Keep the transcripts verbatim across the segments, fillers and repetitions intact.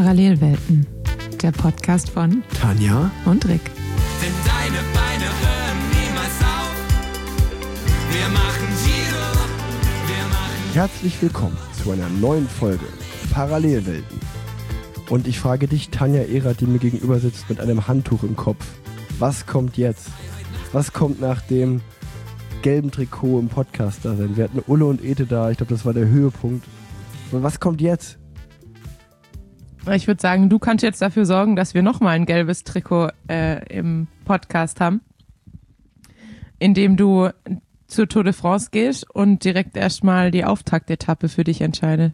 Parallelwelten, der Podcast von Tanja und Rick. Denn deine Beine hören niemals auf. Wir machen Giro, wir machen... Herzlich willkommen zu einer neuen Folge Parallelwelten. Und ich frage dich, Tanja Erath, die mir gegenüber sitzt mit einem Handtuch im Kopf. Was kommt jetzt? Was kommt nach dem gelben Trikot im Podcast da sein? Wir hatten Ulle und Ete da, ich glaube, das war der Höhepunkt. Aber was kommt jetzt? Ich würde sagen, du kannst jetzt dafür sorgen, dass wir nochmal ein gelbes Trikot äh, im Podcast haben, indem du zur Tour de France gehst und direkt erstmal die Auftaktetappe für dich entscheidest.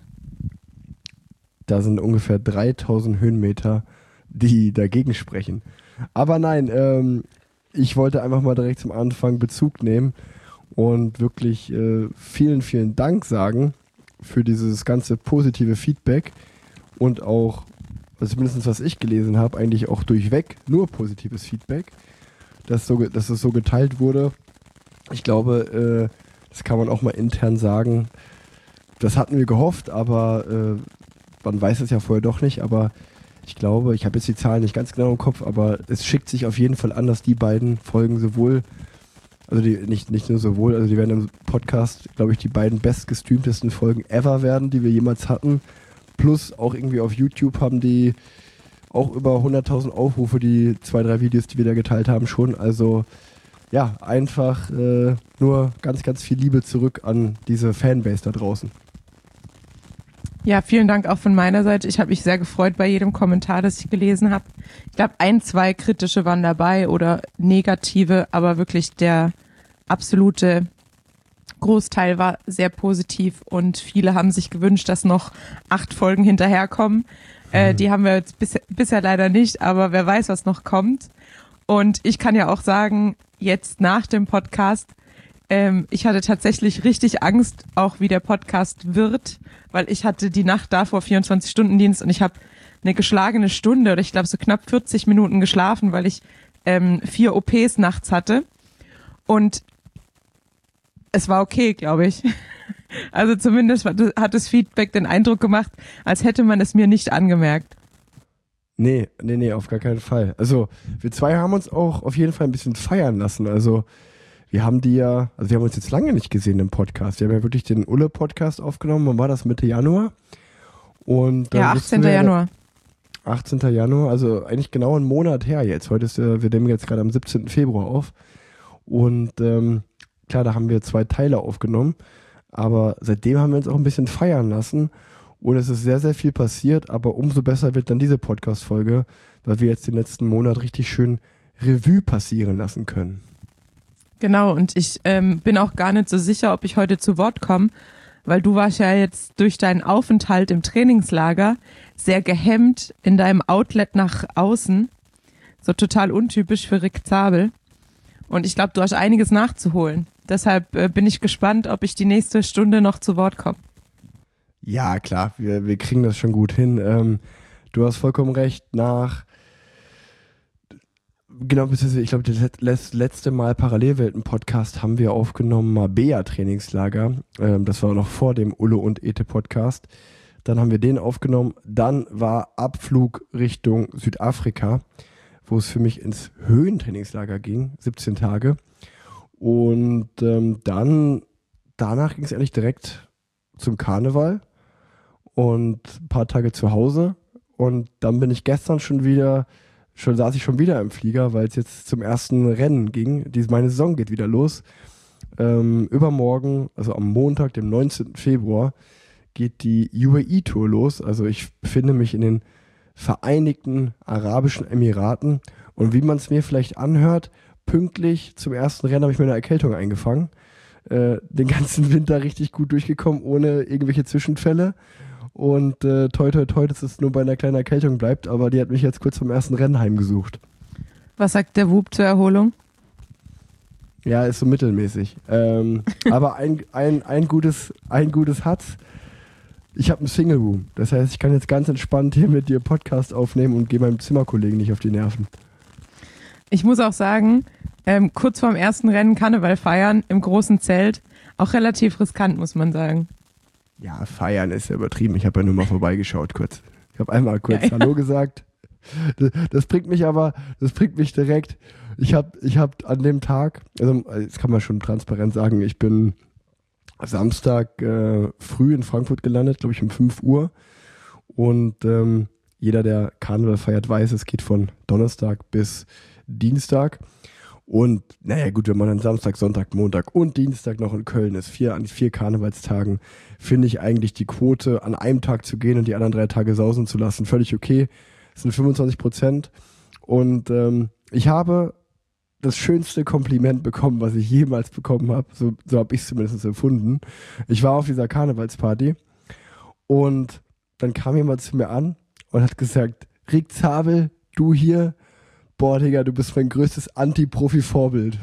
Da sind ungefähr dreitausend Höhenmeter, die dagegen sprechen. Aber nein, ähm, ich wollte einfach mal direkt zum Anfang Bezug nehmen und wirklich äh, vielen, vielen Dank sagen für dieses ganze positive Feedback. Und auch, also zumindest was ich gelesen habe, eigentlich auch durchweg nur positives Feedback, dass, so, dass es so geteilt wurde. Ich glaube, äh, das kann man auch mal intern sagen. Das hatten wir gehofft, aber äh, man weiß es ja vorher doch nicht. Aber ich glaube, ich habe jetzt die Zahlen nicht ganz genau im Kopf, aber es schickt sich auf jeden Fall an, dass die beiden Folgen sowohl, also die nicht, nicht nur sowohl, also die werden im Podcast, glaube ich, die beiden bestgestreamtesten Folgen ever werden, die wir jemals hatten. Plus auch irgendwie auf YouTube haben die auch über hunderttausend Aufrufe, die zwei, drei Videos, die wir da geteilt haben schon. Also ja, einfach äh, nur ganz, ganz viel Liebe zurück an diese Fanbase da draußen. Ja, vielen Dank auch von meiner Seite. Ich habe mich sehr gefreut bei jedem Kommentar, das ich gelesen habe. Ich glaube, ein, zwei kritische waren dabei oder negative, aber wirklich der absolute Großteil war sehr positiv und viele haben sich gewünscht, dass noch acht Folgen hinterherkommen. Äh, die haben wir jetzt bis, bisher leider nicht, aber wer weiß, was noch kommt. Und ich kann ja auch sagen, jetzt nach dem Podcast, ähm, ich hatte tatsächlich richtig Angst, auch wie der Podcast wird, weil ich hatte die Nacht davor vierundzwanzig-Stunden-Dienst und ich habe eine geschlagene Stunde oder ich glaube so knapp vierzig Minuten geschlafen, weil ich ähm, vier O Ps nachts hatte. Und es war okay, glaube ich. Also zumindest hat das Feedback den Eindruck gemacht, als hätte man es mir nicht angemerkt. Nee, nee, nee, auf gar keinen Fall. Also wir zwei haben uns auch auf jeden Fall ein bisschen feiern lassen. Also wir haben die ja, also wir haben uns jetzt lange nicht gesehen im Podcast. Wir haben ja wirklich den Ulle-Podcast aufgenommen. Wann war das? Mitte Januar? Und dann ja, achtzehnten Januar. achtzehnten Januar, also eigentlich genau einen Monat her jetzt. Heute ist, äh, wir nehmen jetzt gerade am siebzehnten Februar auf. Und ähm, klar, da haben wir zwei Teile aufgenommen, aber seitdem haben wir uns auch ein bisschen feiern lassen und es ist sehr, sehr viel passiert, aber umso besser wird dann diese Podcast-Folge, weil wir jetzt den letzten Monat richtig schön Revue passieren lassen können. Genau, und ich ähm, bin auch gar nicht so sicher, ob ich heute zu Wort komme, weil du warst ja jetzt durch deinen Aufenthalt im Trainingslager sehr gehemmt in deinem Outlet nach außen, so total untypisch für Rick Zabel. Und ich glaube, du hast einiges nachzuholen. Deshalb äh, bin ich gespannt, ob ich die nächste Stunde noch zu Wort komme. Ja, klar, wir, wir kriegen das schon gut hin. Ähm, du hast vollkommen recht, nach, genau, ich glaube, das letzte Mal Parallelwelten-Podcast haben wir aufgenommen, Marbella-Trainingslager. Ähm, das war noch vor dem Ulle und Ete-Podcast. Dann haben wir den aufgenommen. Dann war Abflug Richtung Südafrika, wo es für mich ins Höhentrainingslager ging, siebzehn Tage. Und ähm, dann, danach ging es eigentlich direkt zum Karneval und ein paar Tage zu Hause. Und dann bin ich gestern schon wieder, schon saß ich schon wieder im Flieger, weil es jetzt zum ersten Rennen ging. Die, meine Saison geht wieder los. Ähm, übermorgen, also am Montag, dem neunzehnten Februar, geht die U A E-Tour los. Also ich befinde mich in den Vereinigten Arabischen Emiraten und wie man es mir vielleicht anhört, pünktlich zum ersten Rennen habe ich mir eine Erkältung eingefangen. Äh, den ganzen Winter richtig gut durchgekommen, ohne irgendwelche Zwischenfälle und äh, toi toi toi, dass es nur bei einer kleinen Erkältung bleibt, aber die hat mich jetzt kurz vom ersten Rennen heimgesucht. Was sagt der Wub zur Erholung? Ja, ist so mittelmäßig. Ähm, aber ein, ein, ein gutes, ein gutes hat's. Ich habe einen Single Room. Das heißt, ich kann jetzt ganz entspannt hier mit dir Podcast aufnehmen und gehe meinem Zimmerkollegen nicht auf die Nerven. Ich muss auch sagen, ähm, kurz vorm ersten Rennen Karneval feiern im großen Zelt, auch relativ riskant, muss man sagen. Ja, feiern ist ja übertrieben. Ich habe ja nur mal vorbeigeschaut kurz. Ich habe einmal kurz Ja, ja. Hallo gesagt. Das, das bringt mich aber, das bringt mich direkt. Ich habe ich hab an dem Tag, also jetzt kann man schon transparent sagen, ich bin Samstag äh, früh in Frankfurt gelandet, glaube ich um fünf Uhr. Und ähm, jeder, der Karneval feiert, weiß, es geht von Donnerstag bis Dienstag. Und naja gut, wenn man dann Samstag, Sonntag, Montag und Dienstag noch in Köln ist, vier an vier Karnevalstagen, finde ich eigentlich die Quote, an einem Tag zu gehen und die anderen drei Tage sausen zu lassen, völlig okay. Das sind fünfundzwanzig Prozent. Und ähm, ich habe das schönste Kompliment bekommen, was ich jemals bekommen habe. So, so habe ich es zumindest empfunden. Ich war auf dieser Karnevalsparty und dann kam jemand zu mir an und hat gesagt, Rick Zabel, du hier, boah, Digga, du bist mein größtes Anti-Profi-Vorbild.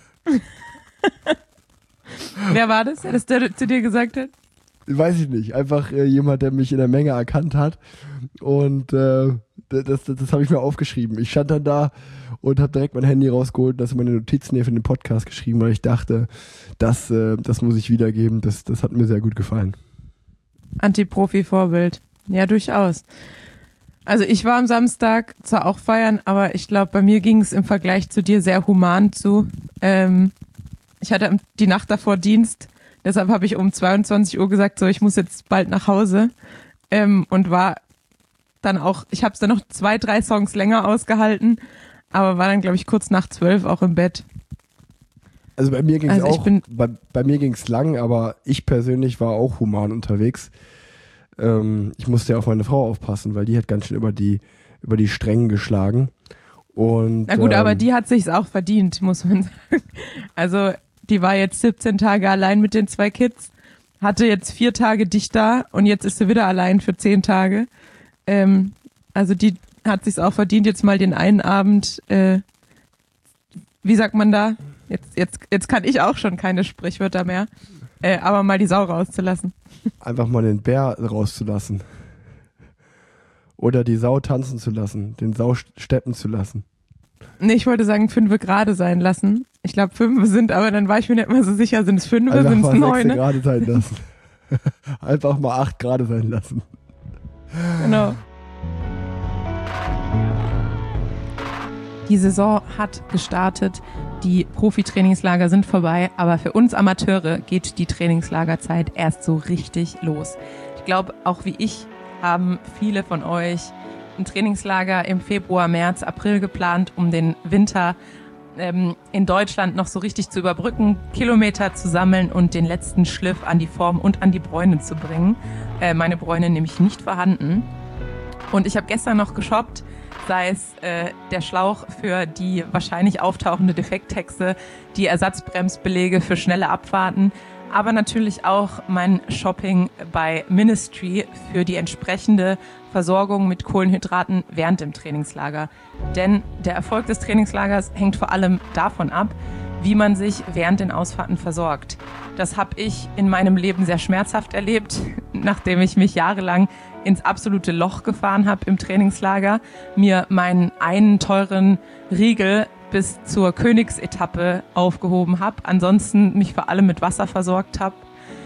Wer war das, der das der zu dir gesagt hat? Weiß ich nicht. Einfach äh, jemand, der mich in der Menge erkannt hat. Und äh, das, das, das habe ich mir aufgeschrieben. Ich stand dann da und habe direkt mein Handy rausgeholt und das in meine Notizen hier für den Podcast geschrieben, weil ich dachte, das, äh, das muss ich wiedergeben. Das, das hat mir sehr gut gefallen. Anti-Profi-Vorbild. Ja, durchaus. Also ich war am Samstag zwar auch feiern, aber ich glaube, bei mir ging es im Vergleich zu dir sehr human zu. Ähm, ich hatte die Nacht davor Dienst, deshalb habe ich um zweiundzwanzig Uhr gesagt, so ich muss jetzt bald nach Hause ähm, und war dann auch, ich habe es dann noch zwei, drei Songs länger ausgehalten, aber war dann, glaube ich, kurz nach zwölf auch im Bett. Also bei mir ging es Also ich auch, bin- bei, bei mir ging es lang, aber ich persönlich war auch human unterwegs. Ähm, ich musste ja auf meine Frau aufpassen, weil die hat ganz schön über die, über die Strängen geschlagen. Und, Na gut, ähm, aber die hat sich's auch verdient, muss man sagen. Also die war jetzt siebzehn Tage allein mit den zwei Kids, hatte jetzt vier Tage dich da und jetzt ist sie wieder allein für zehn Tage. Ähm, also die hat sich's auch verdient, jetzt mal den einen Abend, äh, wie sagt man da? Jetzt, jetzt, jetzt kann ich auch schon keine Sprichwörter mehr, äh, aber mal die Sau rauszulassen. einfach mal den Bär rauszulassen. Oder die Sau tanzen zu lassen, den Sau steppen zu lassen. Nee, ich wollte sagen, fünfe gerade sein lassen. Ich glaube, fünfe sind, aber dann war ich mir nicht mehr so sicher, sind es fünfe, Einfach sind es mal neun? sechs gerade sein lassen. Einfach mal acht gerade sein lassen. Genau. Die Saison hat gestartet, die Profi-Trainingslager sind vorbei, aber für uns Amateure geht die Trainingslagerzeit erst so richtig los. Ich glaube, auch wie ich haben viele von euch ein Trainingslager im Februar, März, April geplant, um den Winter ähm, in Deutschland noch so richtig zu überbrücken, Kilometer zu sammeln und den letzten Schliff an die Form und an die Bräune zu bringen. Äh, meine Bräune nämlich nicht vorhanden. Und ich habe gestern noch geshoppt, sei es äh, der Schlauch für die wahrscheinlich auftauchende Defekthexe, die Ersatzbremsbelege für schnelle Abfahrten, aber natürlich auch mein Shopping bei Ministry für die entsprechende Versorgung mit Kohlenhydraten während dem Trainingslager. Denn der Erfolg des Trainingslagers hängt vor allem davon ab, wie man sich während den Ausfahrten versorgt. Das habe ich in meinem Leben sehr schmerzhaft erlebt, nachdem ich mich jahrelang ins absolute Loch gefahren habe im Trainingslager, mir meinen einen teuren Riegel bis zur Königsetappe aufgehoben habe, ansonsten mich vor allem mit Wasser versorgt habe.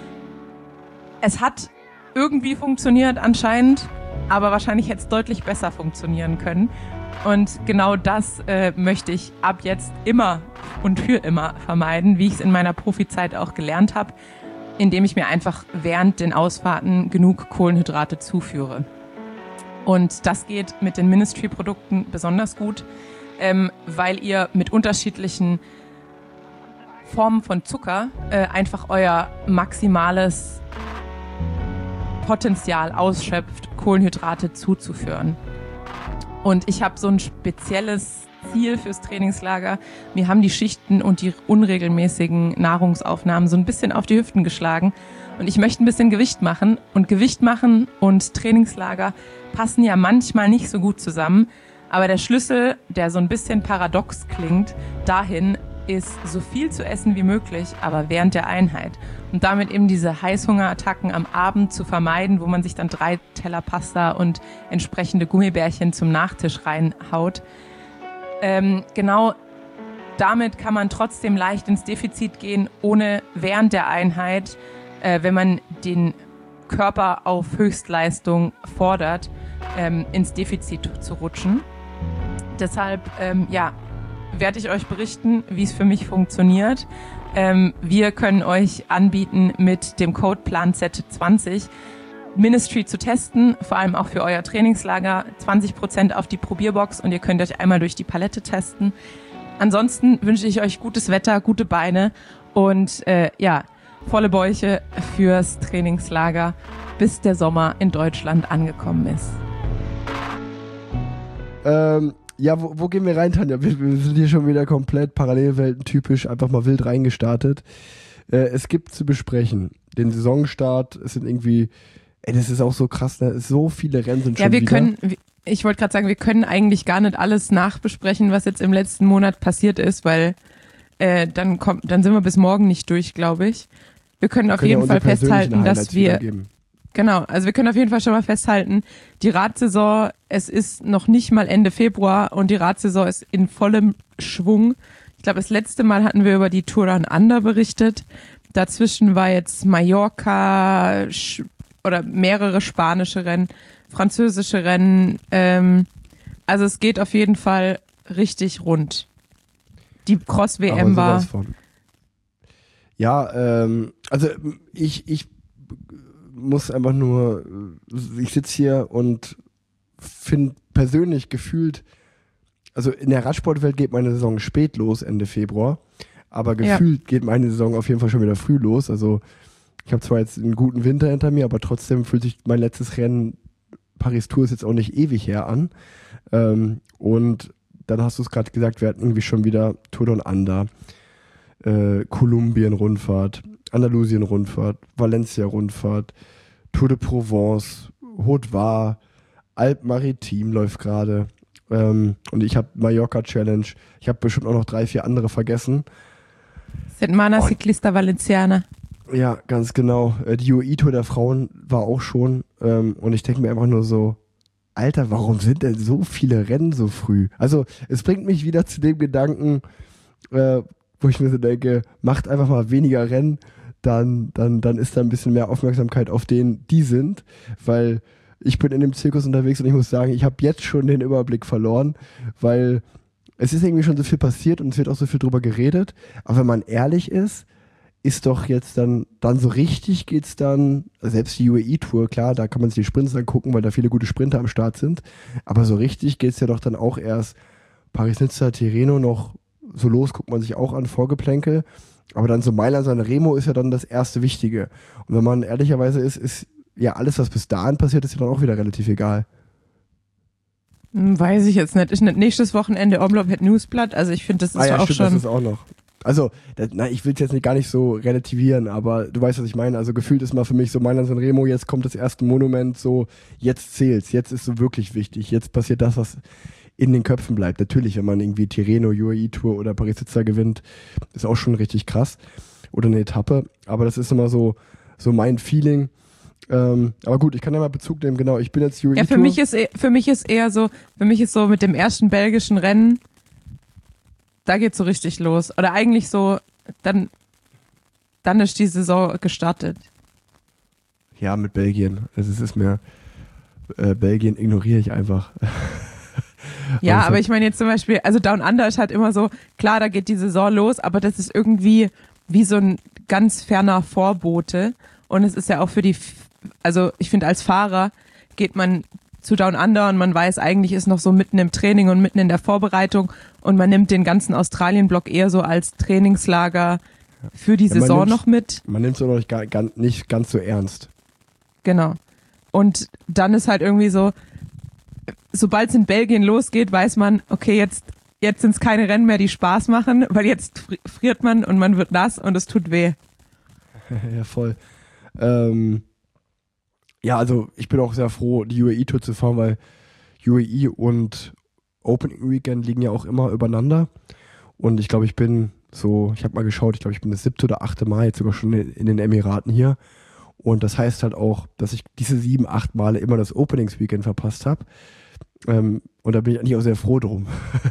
Es hat irgendwie funktioniert anscheinend, aber wahrscheinlich hätte es deutlich besser funktionieren können. Und genau das äh, möchte ich ab jetzt immer und für immer vermeiden, wie ich es in meiner Profizeit auch gelernt habe, indem ich mir einfach während den Ausfahrten genug Kohlenhydrate zuführe. Und das geht mit den Ministry-Produkten besonders gut, ähm, weil ihr mit unterschiedlichen Formen von Zucker äh, einfach euer maximales Potenzial ausschöpft, Kohlenhydrate zuzuführen. Und ich habe so ein spezielles Ziel fürs Trainingslager. Mir haben die Schichten und die unregelmäßigen Nahrungsaufnahmen so ein bisschen auf die Hüften geschlagen. Und ich möchte ein bisschen Gewicht machen. Und Gewicht machen und Trainingslager passen ja manchmal nicht so gut zusammen. Aber der Schlüssel, der so ein bisschen paradox klingt, dahin ist so viel zu essen wie möglich, aber während der Einheit. Und damit eben diese Heißhungerattacken am Abend zu vermeiden, wo man sich dann drei Teller Pasta und entsprechende Gummibärchen zum Nachtisch reinhaut. Ähm, genau damit kann man trotzdem leicht ins Defizit gehen, ohne während der Einheit, äh, wenn man den Körper auf Höchstleistung fordert, ähm, ins Defizit zu rutschen. Deshalb, ähm, ja, werde ich euch berichten, wie es für mich funktioniert. Ähm, wir können euch anbieten, mit dem Code Plan Z zwanzig Ministry zu testen, vor allem auch für euer Trainingslager, zwanzig Prozent auf die Probierbox und ihr könnt euch einmal durch die Palette testen. Ansonsten wünsche ich euch gutes Wetter, gute Beine und äh, ja, volle Bäuche fürs Trainingslager, bis der Sommer in Deutschland angekommen ist. Ähm, ja, wo, wo gehen wir rein, Tanja? Wir, wir sind hier schon wieder komplett Parallelwelten-typisch, einfach mal wild reingestartet. Äh, es gibt zu besprechen den Saisonstart, es sind irgendwie, ey, das ist auch so krass, ne? So viele Rennen sind schon Ja, wir wieder. können, ich wollte gerade sagen, wir können eigentlich gar nicht alles nachbesprechen, was jetzt im letzten Monat passiert ist, weil äh, dann kommt, dann sind wir bis morgen nicht durch, glaube ich. Wir können auf Können ja jeden Fall unsere persönlichen festhalten, dass Highlights wir, wiedergeben. genau, also wir können auf jeden Fall schon mal festhalten, die Radsaison, es ist noch nicht mal Ende Februar und die Radsaison ist in vollem Schwung. Ich glaube, das letzte Mal hatten wir über die Tour Down Under berichtet. Dazwischen war jetzt Mallorca Sch- oder mehrere spanische Rennen, französische Rennen. Ähm, also es geht auf jeden Fall richtig rund. Die Cross-W M Aber war... sowas von. Ja, ähm, also ich, ich muss einfach nur, ich sitze hier und finde persönlich gefühlt, also in der Radsportwelt geht meine Saison spät los, Ende Februar, aber gefühlt ja. geht meine Saison auf jeden Fall schon wieder früh los. Also ich habe zwar jetzt einen guten Winter hinter mir, aber trotzdem fühlt sich mein letztes Rennen, Paris-Tour ist jetzt auch nicht ewig her an. Ähm, und dann hast du es gerade gesagt, wir hatten irgendwie schon wieder Tour Down Under, äh, Kolumbien-Rundfahrt, Andalusien-Rundfahrt, Valencia-Rundfahrt, Tour de Provence, Haute Var, Alpes Maritim läuft gerade. Ähm, und ich habe Mallorca-Challenge. Ich habe bestimmt auch noch drei, vier andere vergessen. Setmana Oh. Ciclista Valenciana. Ja, ganz genau. Äh, Die U A E-Tour der Frauen war auch schon. Ähm, und ich denke mir einfach nur so, Alter, warum sind denn so viele Rennen so früh? Also es bringt mich wieder zu dem Gedanken, äh, wo ich mir so denke, macht einfach mal weniger Rennen, dann, dann, dann ist da ein bisschen mehr Aufmerksamkeit auf denen, die sind, weil ich bin in dem Zirkus unterwegs und ich muss sagen, ich habe jetzt schon den Überblick verloren, weil es ist irgendwie schon so viel passiert und es wird auch so viel drüber geredet, aber wenn man ehrlich ist, ist doch jetzt dann, dann so richtig geht's dann, selbst die U A E-Tour, klar, da kann man sich die Sprints angucken, weil da viele gute Sprinter am Start sind, aber so richtig geht's ja doch dann auch erst Paris-Nizza, Tirreno noch so los, guckt man sich auch an, Vorgeplänkel, aber dann so Mailand, San Remo ist ja dann das erste Wichtige. Und wenn man ehrlicherweise ist, ist ja alles, was bis dahin passiert, ist ja dann auch wieder relativ egal. Hm, weiß ich jetzt nicht. Ist nicht nächstes Wochenende Omloop het Newsblatt? Also ich finde, das ist ah ja, auch stimmt, schon... das ist auch noch. Also, das, na, ich will es jetzt nicht, gar nicht so relativieren, aber du weißt, was ich meine. Also gefühlt ist mal für mich so Mailand San Remo, jetzt kommt das erste Monument, so jetzt zählt's, jetzt ist so wirklich wichtig, jetzt passiert das, was in den Köpfen bleibt. Natürlich, wenn man irgendwie Tirreno, U A E-Tour oder Paris-Nizza gewinnt, ist auch schon richtig krass. Oder eine Etappe, aber das ist immer so, so mein Feeling. Ähm, aber gut, ich kann ja mal Bezug nehmen, genau, ich bin jetzt U A E-Tour. Ja, für mich ist, eh- für mich ist eher so, für mich ist so mit dem ersten belgischen Rennen, da geht's so richtig los. Oder eigentlich so, dann, dann ist die Saison gestartet. Ja, mit Belgien. Also es ist mir, äh, Belgien ignoriere ich einfach. Ja, Aber es aber hat- ich meine jetzt zum Beispiel, also Down Under ist halt immer so, klar, da geht die Saison los, aber das ist irgendwie wie so ein ganz ferner Vorbote. Und es ist ja auch für die, F- also ich finde als Fahrer geht man zu Down Under und man weiß, eigentlich ist noch so mitten im Training und mitten in der Vorbereitung und man nimmt den ganzen Australien-Block eher so als Trainingslager für die Ja, man Saison nimmt's- noch mit. Man nimmt es auch noch nicht, gar, gar, nicht ganz so ernst. Genau. Und dann ist halt irgendwie so, sobald es in Belgien losgeht, weiß man, okay, jetzt, jetzt sind es keine Rennen mehr, die Spaß machen, weil jetzt fri- friert man und man wird nass und es tut weh. Ja, voll. Ähm, ja, also ich bin auch sehr froh, die U A E-Tour zu fahren, weil U A E und Opening Weekend liegen ja auch immer übereinander. Und ich glaube, ich bin so, ich habe mal geschaut, ich glaube, ich bin das siebte oder achte Mal jetzt sogar schon in, in den Emiraten hier. Und das heißt halt auch, dass ich diese sieben, acht Male immer das Openings-Weekend verpasst habe. Ähm, und da bin ich eigentlich auch sehr froh drum.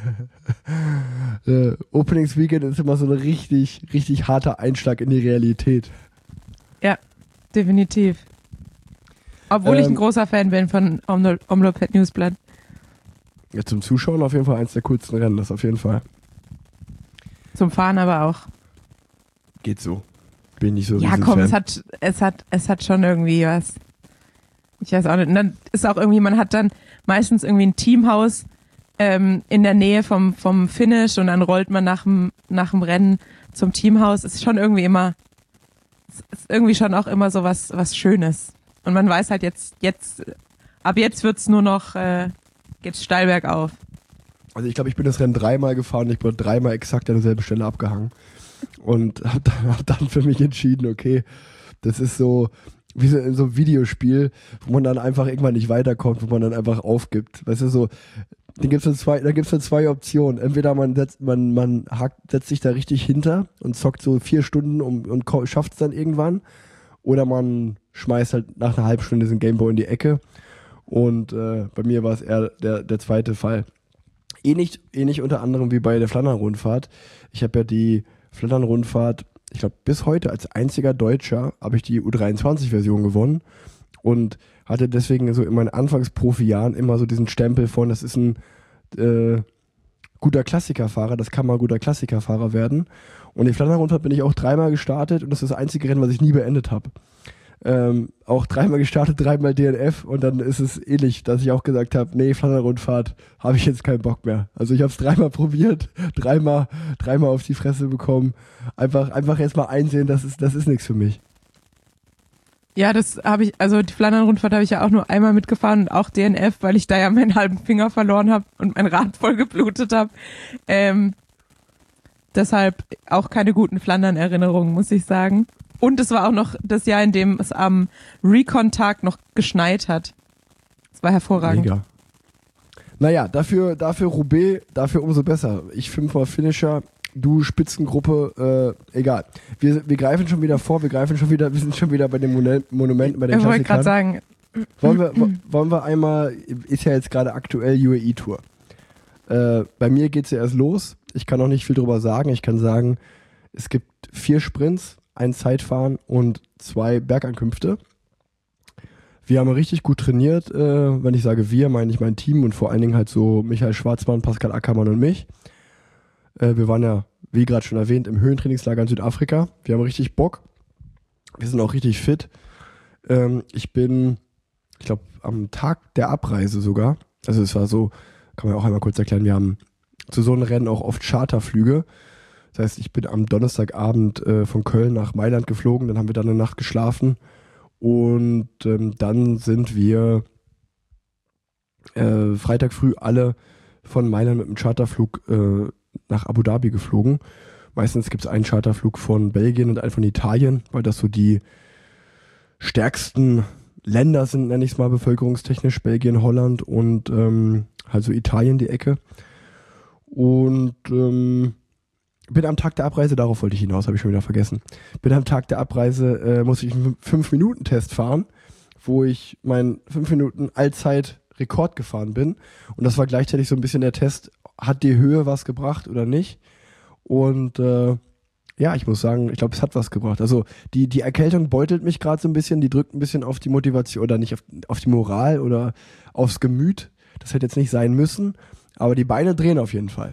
äh, Openings-Weekend ist immer so ein richtig, richtig harter Einschlag in die Realität. Ja, definitiv. Obwohl ich ein Ähm, großer Fan bin von Omlo- Omloped Newsblatt. Ja, zum Zuschauen auf jeden Fall eins der coolsten Rennen, das auf jeden Fall. Zum Fahren aber auch. Geht so. Bin nicht so Ja, riesen komm, Fan. es hat, es hat, es hat schon irgendwie was. Ich weiß auch nicht. Und dann ist auch irgendwie, man hat dann meistens irgendwie ein Teamhaus ähm, in der Nähe vom, vom Finish und dann rollt man nach dem, nach dem Rennen zum Teamhaus. Ist schon irgendwie immer, ist irgendwie schon auch immer so was, was Schönes. Und man weiß halt jetzt, jetzt, ab jetzt wird's nur noch, äh, geht's steil bergauf. Also ich glaube, ich bin das Rennen dreimal gefahren und ich bin dreimal exakt an derselben Stelle abgehangen. Und habe dann, hab dann für mich entschieden, okay, das ist so wie so in so einem Videospiel, wo man dann einfach irgendwann nicht weiterkommt, wo man dann einfach aufgibt. Weißt du, so, dann gibt's dann zwei, dann gibt's dann zwei Optionen. Entweder man setzt, man, man hakt, setzt sich da richtig hinter und zockt so vier Stunden um, und ko- schafft's dann irgendwann. Oder man schmeißt halt nach einer halben Stunde diesen Gameboy in die Ecke. Und äh, bei mir war es eher der, der zweite Fall. Ähnlich, ähnlich unter anderem wie bei der Flandern-Rundfahrt. Ich habe ja die Flandern-Rundfahrt, ich glaube bis heute als einziger Deutscher habe ich die U dreiundzwanzig-Version gewonnen und hatte deswegen so in meinen Anfangs-Profi-Jahren immer so diesen Stempel von, das ist ein äh, guter Klassikerfahrer, das kann mal ein guter Klassikerfahrer werden. Und die Flandern-Rundfahrt bin ich auch dreimal gestartet und das ist das einzige Rennen, was ich nie beendet habe. Ähm, auch dreimal gestartet, dreimal D N F und dann ist es ähnlich, dass ich auch gesagt habe, nee, Flandern-Rundfahrt habe ich jetzt keinen Bock mehr. Also ich habe es dreimal probiert, dreimal, dreimal auf die Fresse bekommen. Einfach, einfach jetzt mal einsehen, das ist, das ist nichts für mich. Ja, das habe ich, also die Flandern-Rundfahrt habe ich ja auch nur einmal mitgefahren und auch D N F, weil ich da ja meinen halben Finger verloren habe und mein Rad voll geblutet habe. Ähm, deshalb auch keine guten Flandern-Erinnerungen, muss ich sagen. Und es war auch noch das Jahr, in dem es am Recon-Tag noch geschneit hat. Das war hervorragend. Mega. Naja, dafür, dafür Roubaix, dafür umso besser. Ich fünfmal Finisher, du Spitzengruppe, äh, egal. Wir, wir greifen schon wieder vor, wir greifen schon wieder, wir sind schon wieder bei den Mon- Monumenten, bei den Ich wollte gerade Klassikern. sagen, Wollen wir, wo- wollen wir einmal, ist ja jetzt gerade aktuell U A E-Tour. Äh, bei mir geht's ja erst los. Ich kann noch nicht viel drüber sagen. Ich kann sagen, es gibt vier Sprints, ein Zeitfahren und zwei Bergankünfte. Wir haben richtig gut trainiert. Äh, wenn ich sage wir, meine ich mein Team und vor allen Dingen halt so Michael Schwarzmann, Pascal Ackermann und mich. Äh, wir waren ja, wie gerade schon erwähnt, im Höhentrainingslager in Südafrika. Wir haben richtig Bock. Wir sind auch richtig fit. Ähm, ich bin, ich glaube, am Tag der Abreise sogar, also es war so, kann man auch einmal kurz erklären, wir haben zu so einem Rennen auch oft Charterflüge. Das heißt, ich bin am Donnerstagabend äh, von Köln nach Mailand geflogen, dann haben wir da eine Nacht geschlafen und ähm, dann sind wir äh, Freitag früh alle von Mailand mit einem Charterflug äh, nach Abu Dhabi geflogen. Meistens gibt es einen Charterflug von Belgien und einen von Italien, weil das so die stärksten Länder sind, nenne ich es mal bevölkerungstechnisch, Belgien, Holland und ähm, also Italien die Ecke. Und ähm, bin am Tag der Abreise, darauf wollte ich hinaus, habe ich schon wieder vergessen. Bin am Tag der Abreise, äh, musste ich einen fünf Minuten Test fahren, wo ich meinen fünf Minuten Allzeit-Rekord gefahren bin. Und das war gleichzeitig so ein bisschen der Test, hat die Höhe was gebracht oder nicht? Und äh, ja, ich muss sagen, ich glaube, es hat was gebracht. Also die, die Erkältung beutelt mich gerade so ein bisschen, die drückt ein bisschen auf die Motivation oder nicht auf, auf die Moral oder aufs Gemüt. Das hätte jetzt nicht sein müssen, aber die Beine drehen auf jeden Fall.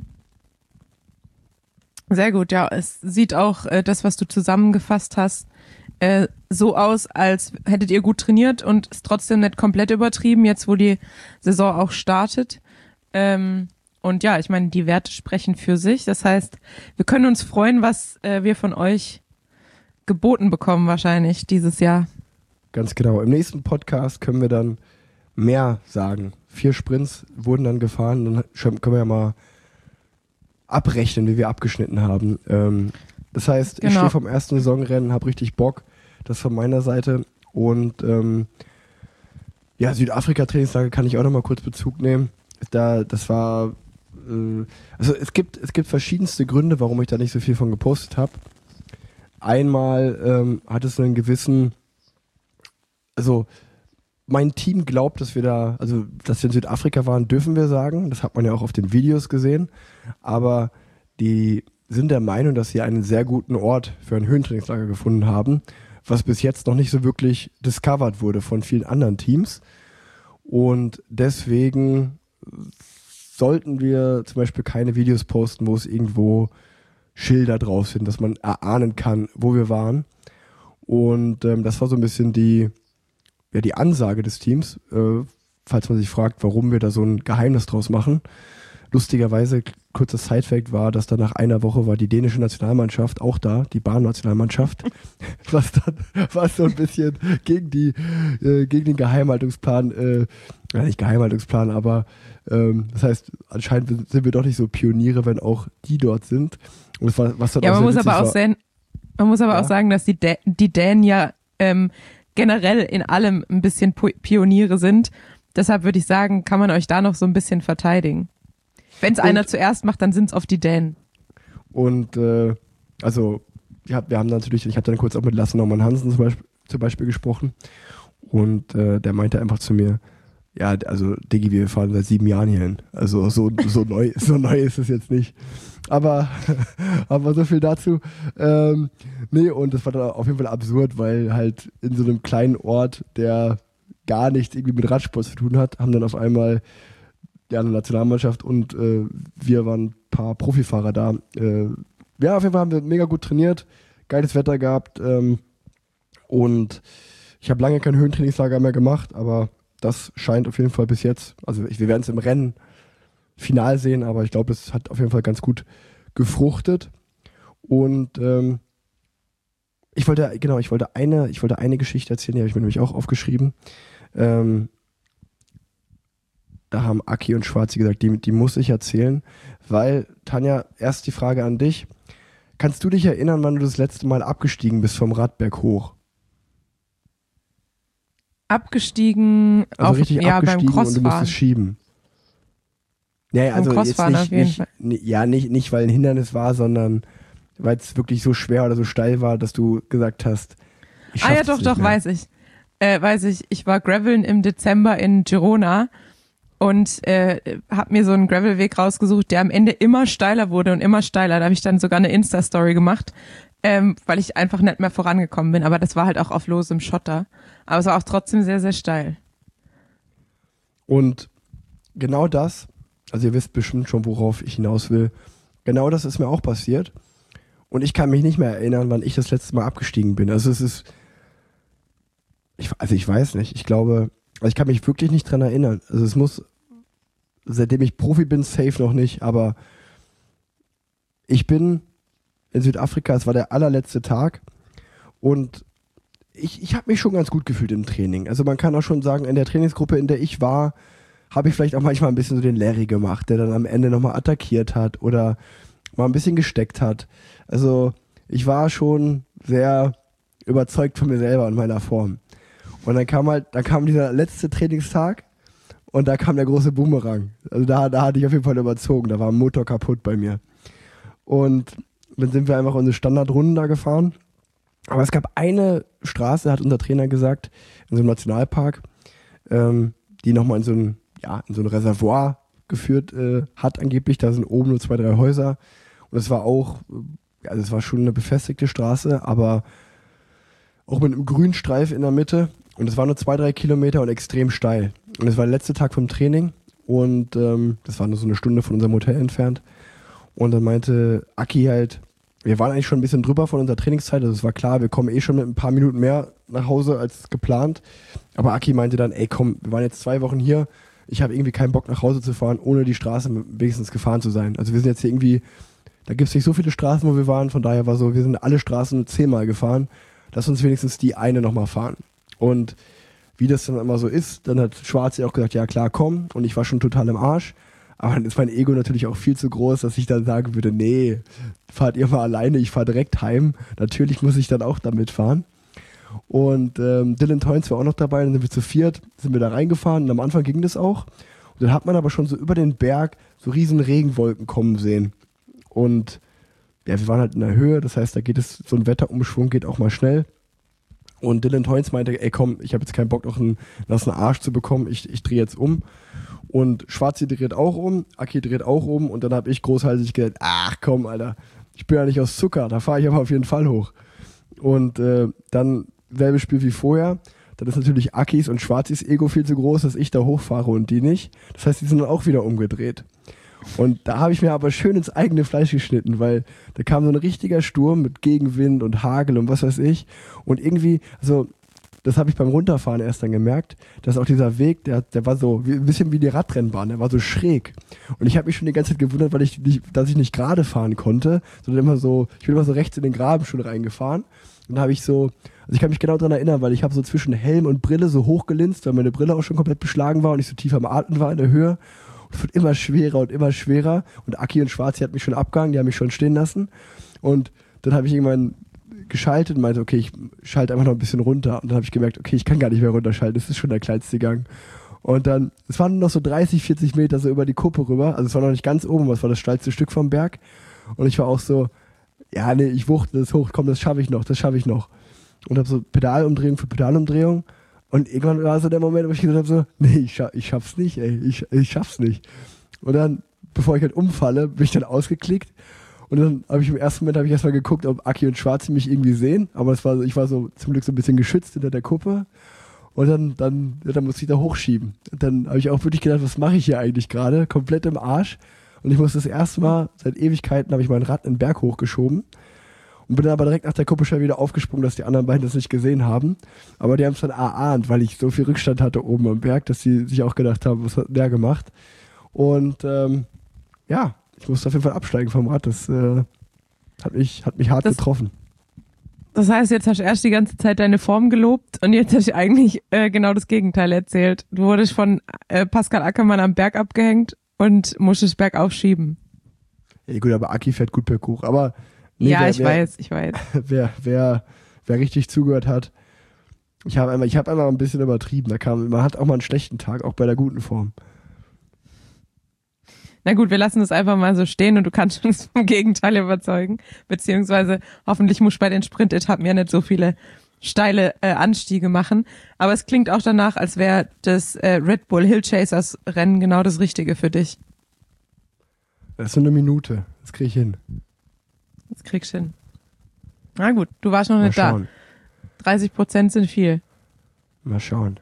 sehr gut, ja. Es sieht auch, äh, das, was du zusammengefasst hast, äh, so aus, als hättet ihr gut trainiert und ist trotzdem nicht komplett übertrieben, jetzt wo die Saison auch startet. Ähm, und ja, ich meine, die Werte sprechen für sich. Das heißt, wir können uns freuen, was äh, wir von euch geboten bekommen wahrscheinlich dieses Jahr. Ganz genau. Im nächsten Podcast können wir dann mehr sagen. Vier Sprints wurden dann gefahren. Dann schon- können wir ja mal abrechnen, wie wir abgeschnitten haben. Ähm, das heißt, ich Genau. stehe vom ersten Saisonrennen, habe richtig Bock. Das von meiner Seite. Und ähm, ja, Südafrika-Trainingslager kann ich auch noch mal kurz Bezug nehmen. Da, das war, äh, also es gibt, es gibt verschiedenste Gründe, warum ich da nicht so viel von gepostet habe. Einmal ähm, hat es einen gewissen, also mein Team glaubt, dass wir da, also dass wir in Südafrika waren, dürfen wir sagen. Das hat man ja auch auf den Videos gesehen. Aber die sind der Meinung, dass sie einen sehr guten Ort für ein Höhentrainingslager gefunden haben, was bis jetzt noch nicht so wirklich discovered wurde von vielen anderen Teams. Und deswegen sollten wir zum Beispiel keine Videos posten, wo es irgendwo Schilder drauf sind, dass man erahnen kann, wo wir waren. Und ähm, das war so ein bisschen die, ja, die Ansage des Teams, äh, falls man sich fragt, warum wir da so ein Geheimnis draus machen. Lustigerweise, kurzer Sidefact war, dass da nach einer Woche war die dänische Nationalmannschaft auch da, die Bahn-Nationalmannschaft, was dann was so ein bisschen gegen die äh, gegen den Geheimhaltungsplan, äh, ja nicht Geheimhaltungsplan, aber ähm, das heißt, anscheinend sind wir doch nicht so Pioniere, wenn auch die dort sind. Und das war, was dann ja, auch man muss, sehr aber auch war, sehen, man muss aber ja? auch sagen, dass die, Dä- die Dänen ja ähm, generell in allem ein bisschen Pu- Pioniere sind. Deshalb würde ich sagen, kann man euch da noch so ein bisschen verteidigen. Wenn es einer zuerst macht, dann sind es oft die Dänen. Und äh, also ja, wir haben natürlich, ich habe dann kurz auch mit Lasse Norman Hansen zum Beispiel, zum Beispiel gesprochen und äh, der meinte einfach zu mir, ja, also Diggi, wir fahren seit sieben Jahren hierhin. Also so, so, neu, so neu ist es jetzt nicht. Aber, aber so viel dazu. Ähm, nee, und das war dann auf jeden Fall absurd, weil halt in so einem kleinen Ort, der gar nichts irgendwie mit Radsport zu tun hat, haben dann auf einmal ja, eine Nationalmannschaft und äh, wir waren ein paar Profifahrer da. Äh, ja, auf jeden Fall haben wir mega gut trainiert, geiles Wetter gehabt ähm, und ich habe lange kein Höhentrainingslager mehr gemacht, aber das scheint auf jeden Fall bis jetzt, also ich, wir werden es im Rennen final sehen, aber ich glaube, es hat auf jeden Fall ganz gut gefruchtet und ähm, ich wollte, genau, ich wollte eine, ich wollte eine Geschichte erzählen, die habe ich mir nämlich auch aufgeschrieben. Ähm, Da haben Aki und Schwarzi gesagt, die, die muss ich erzählen, weil, Tanja, erst die Frage an dich. Kannst du dich erinnern, wann du das letzte Mal abgestiegen bist vom Radberg hoch? Abgestiegen, Also auf, richtig ja, abgestiegen beim und du Crossfahren. musstest schieben. Ja, ja, Beim also jetzt Crossfahren auf nicht, jeden nicht, Fall. nicht, ja, nicht, nicht, weil ein Hindernis war, sondern weil es wirklich so schwer oder so steil war, dass du gesagt hast, ich Ah ja, schaff's doch, nicht doch, mehr. weiß ich. Äh, weiß ich, ich war Graveln im Dezember in Girona und äh, habe mir so einen Gravelweg rausgesucht, der am Ende immer steiler wurde und immer steiler. Da habe ich dann sogar eine Insta-Story gemacht, ähm, weil ich einfach nicht mehr vorangekommen bin. Aber das war halt auch auf losem Schotter. Aber es war auch trotzdem sehr, sehr steil. Und genau das, also ihr wisst bestimmt schon, worauf ich hinaus will, genau das ist mir auch passiert. Und ich kann mich nicht mehr erinnern, wann ich das letzte Mal abgestiegen bin. Also es ist, ich, also ich weiß nicht, ich glaube, also ich kann mich wirklich nicht dran erinnern. Also es muss, seitdem ich Profi bin, safe noch nicht, aber ich bin in Südafrika, es war der allerletzte Tag und ich, ich habe mich schon ganz gut gefühlt im Training. Also man kann auch schon sagen, in der Trainingsgruppe, in der ich war, habe ich vielleicht auch manchmal ein bisschen so den Larry gemacht, der dann am Ende nochmal attackiert hat oder mal ein bisschen gesteckt hat. Also ich war schon sehr überzeugt von mir selber und meiner Form. Und dann kam halt, dann kam dieser letzte Trainingstag und da kam der große Boomerang. Also da, da hatte ich auf jeden Fall überzogen, da war ein Motor kaputt bei mir. Und dann sind wir einfach unsere Standardrunden da gefahren. Aber es gab eine Straße, hat unser Trainer gesagt, in so einem Nationalpark, ähm, die nochmal in so ein, ja, in so ein Reservoir geführt äh, hat angeblich. Da sind oben nur zwei, drei Häuser. Und es war auch, also es war schon eine befestigte Straße, aber auch mit einem grünen Streif in der Mitte. Und es war nur zwei, drei Kilometer und extrem steil. Und es war der letzte Tag vom Training und ähm, das war nur so eine Stunde von unserem Hotel entfernt. Und dann meinte Aki halt, wir waren eigentlich schon ein bisschen drüber von unserer Trainingszeit, also es war klar, wir kommen eh schon mit ein paar Minuten mehr nach Hause als geplant. Aber Aki meinte dann, ey komm, wir waren jetzt zwei Wochen hier, ich habe irgendwie keinen Bock nach Hause zu fahren, ohne die Straße wenigstens gefahren zu sein. Also wir sind jetzt hier irgendwie, da gibt es nicht so viele Straßen, wo wir waren, von daher war so, wir sind alle Straßen zehnmal gefahren, lass uns wenigstens die eine nochmal fahren. Und wie das dann immer so ist, dann hat Schwarzi auch gesagt, ja klar, komm. Und ich war schon total im Arsch. Aber dann ist mein Ego natürlich auch viel zu groß, dass ich dann sagen würde, nee, fahrt ihr mal alleine, ich fahre direkt heim. Natürlich muss ich dann auch damit fahren. Und ähm, Dylan Toynes war auch noch dabei, dann sind wir zu viert, sind wir da reingefahren und am Anfang ging das auch. Und dann hat man aber schon so über den Berg so riesen Regenwolken kommen sehen. Und ja, wir waren halt in der Höhe, das heißt, da geht es, so ein Wetterumschwung geht auch mal schnell. Und Dylan Toynes meinte, ey komm, ich habe jetzt keinen Bock, noch einen nassen Arsch zu bekommen, ich, ich drehe jetzt um. Und Schwarzi dreht auch um, Aki dreht auch um und dann habe ich großhalsig gesagt, ach komm, Alter, ich bin ja nicht aus Zucker, da fahre ich aber auf jeden Fall hoch. Und äh, dann selbe Spiel wie vorher. Dann ist natürlich Akis und Schwarzis Ego viel zu groß, dass ich da hochfahre und die nicht. Das heißt, die sind dann auch wieder umgedreht. Und da habe ich mir aber schön ins eigene Fleisch geschnitten, weil da kam so ein richtiger Sturm mit Gegenwind und Hagel und was weiß ich. Und irgendwie, also das habe ich beim Runterfahren erst dann gemerkt, dass auch dieser Weg, der, der war so wie, ein bisschen wie die Radrennbahn, der war so schräg. Und ich habe mich schon die ganze Zeit gewundert, weil ich nicht, dass ich nicht gerade fahren konnte, sondern immer so, ich bin immer so rechts in den Graben schon reingefahren. Und da habe ich so, also ich kann mich genau daran erinnern, weil ich habe so zwischen Helm und Brille so hochgelinst, weil meine Brille auch schon komplett beschlagen war und ich so tief am Atmen war in der Höhe. Und es wird immer schwerer und immer schwerer. Und Aki und Schwarzi hat mich schon abgehangen, die haben mich schon stehen lassen. Und dann habe ich irgendwann geschaltet und meinte, okay, ich schalte einfach noch ein bisschen runter. Und dann habe ich gemerkt, okay, ich kann gar nicht mehr runterschalten, das ist schon der kleinste Gang. Und dann, es waren noch so dreißig, vierzig Meter so über die Kuppe rüber, also es war noch nicht ganz oben, was war das steilste Stück vom Berg. Und ich war auch so, ja, nee, ich wuchte das hoch, komm, das schaffe ich noch, das schaffe ich noch. Und habe so Pedalumdrehung für Pedalumdrehung. Und irgendwann war so der Moment, wo ich gesagt habe, so, nee, ich, scha- ich schaff's nicht, ey, ich, ich schaff's nicht. Und dann, bevor ich halt umfalle, bin ich dann ausgeklickt. Und dann habe ich im ersten Moment habe ich erstmal geguckt, ob Aki und Schwarzi mich irgendwie sehen. Aber es war so, ich war so zum Glück so ein bisschen geschützt hinter der Kuppe. Und dann, dann, ja, dann musste ich da hochschieben. Und dann habe ich auch wirklich gedacht, was mache ich hier eigentlich gerade? Komplett im Arsch. Und ich musste das erste Mal, seit Ewigkeiten, habe ich mein Rad in den Berg hochgeschoben. Und bin dann aber direkt nach der Kuppe schon wieder aufgesprungen, dass die anderen beiden das nicht gesehen haben. Aber die haben es dann erahnt, weil ich so viel Rückstand hatte oben am Berg, dass sie sich auch gedacht haben, was hat der gemacht? Und ähm, ja, ich musste auf jeden Fall absteigen vom Rad. Das äh, hat mich, hat mich hart Das- getroffen. Das heißt, jetzt hast du erst die ganze Zeit deine Form gelobt und jetzt hast du eigentlich äh, genau das Gegenteil erzählt. Du wurdest von äh, Pascal Ackermann am Berg abgehängt und musstest bergauf schieben. Ja, gut, aber Aki fährt gut berghoch. Aber nee, ja, wer, ich wer, weiß, ich weiß. Wer, wer, wer richtig zugehört hat, ich habe einmal, ich habe einmal ein bisschen übertrieben. Da kam, man hat auch mal einen schlechten Tag, auch bei der guten Form. Na gut, wir lassen es einfach mal so stehen und du kannst uns vom Gegenteil überzeugen. Beziehungsweise hoffentlich musst du bei den Sprint-Etappen ja nicht so viele steile äh, Anstiege machen. Aber es klingt auch danach, als wäre das äh, Red Bull Hill Chasers Rennen genau das Richtige für dich. Das ist so eine Minute. Das kriege ich hin. Das kriegst du hin. Na gut, du warst noch Mal nicht da. schauen. dreißig Prozent sind viel. Mal schauen.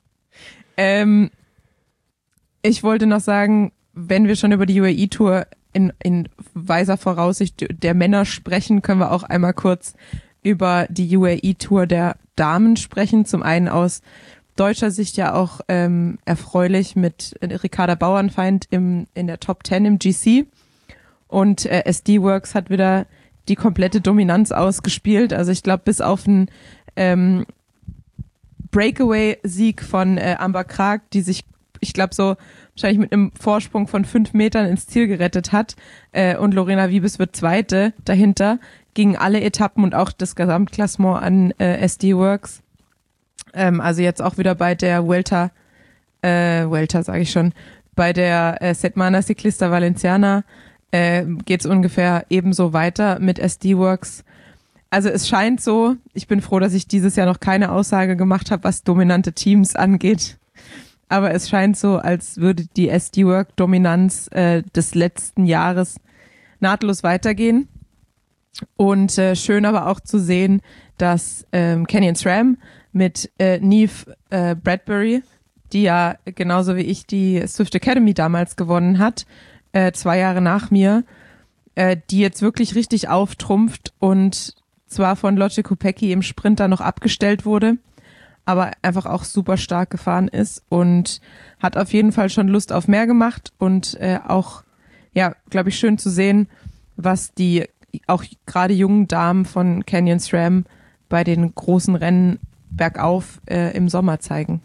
Ähm, ich wollte noch sagen, wenn wir schon über die U A E-Tour in, in weiser Voraussicht der Männer sprechen, können wir auch einmal kurz über die U A E-Tour der Damen sprechen. Zum einen aus deutscher Sicht ja auch ähm, erfreulich mit Ricarda Bauernfeind im, in der Top Ten im G C. Und äh, S D-Works hat wieder die komplette Dominanz ausgespielt. Also ich glaube, bis auf einen ähm, Breakaway-Sieg von äh, Amber Krag, die sich, ich glaube, so wahrscheinlich mit einem Vorsprung von fünf Metern ins Ziel gerettet hat. Äh, und Lorena Wiebes wird Zweite dahinter, gingen alle Etappen und auch das Gesamtklassement an äh, S D-Works. Ähm, also jetzt auch wieder bei der Vuelta, äh, Vuelta sage ich schon, bei der äh, Setmana Ciclista Valenciana äh, geht es ungefähr ebenso weiter mit S D-Works. Also es scheint so, ich bin froh, dass ich dieses Jahr noch keine Aussage gemacht habe, was dominante Teams angeht. Aber es scheint so, als würde die S D-Work-Dominanz äh, des letzten Jahres nahtlos weitergehen. Und äh, schön aber auch zu sehen, dass ähm, Canyon SRAM mit äh, Neve äh, Bradbury, die ja genauso wie ich die Swift Academy damals gewonnen hat, äh, zwei Jahre nach mir, äh, die jetzt wirklich richtig auftrumpft und zwar von Lotte Kopecky im Sprinter noch abgestellt wurde, aber einfach auch super stark gefahren ist und hat auf jeden Fall schon Lust auf mehr gemacht und äh, auch, ja, glaube ich, schön zu sehen, was die auch gerade jungen Damen von Canyon SRAM bei den großen Rennen bergauf äh, im Sommer zeigen.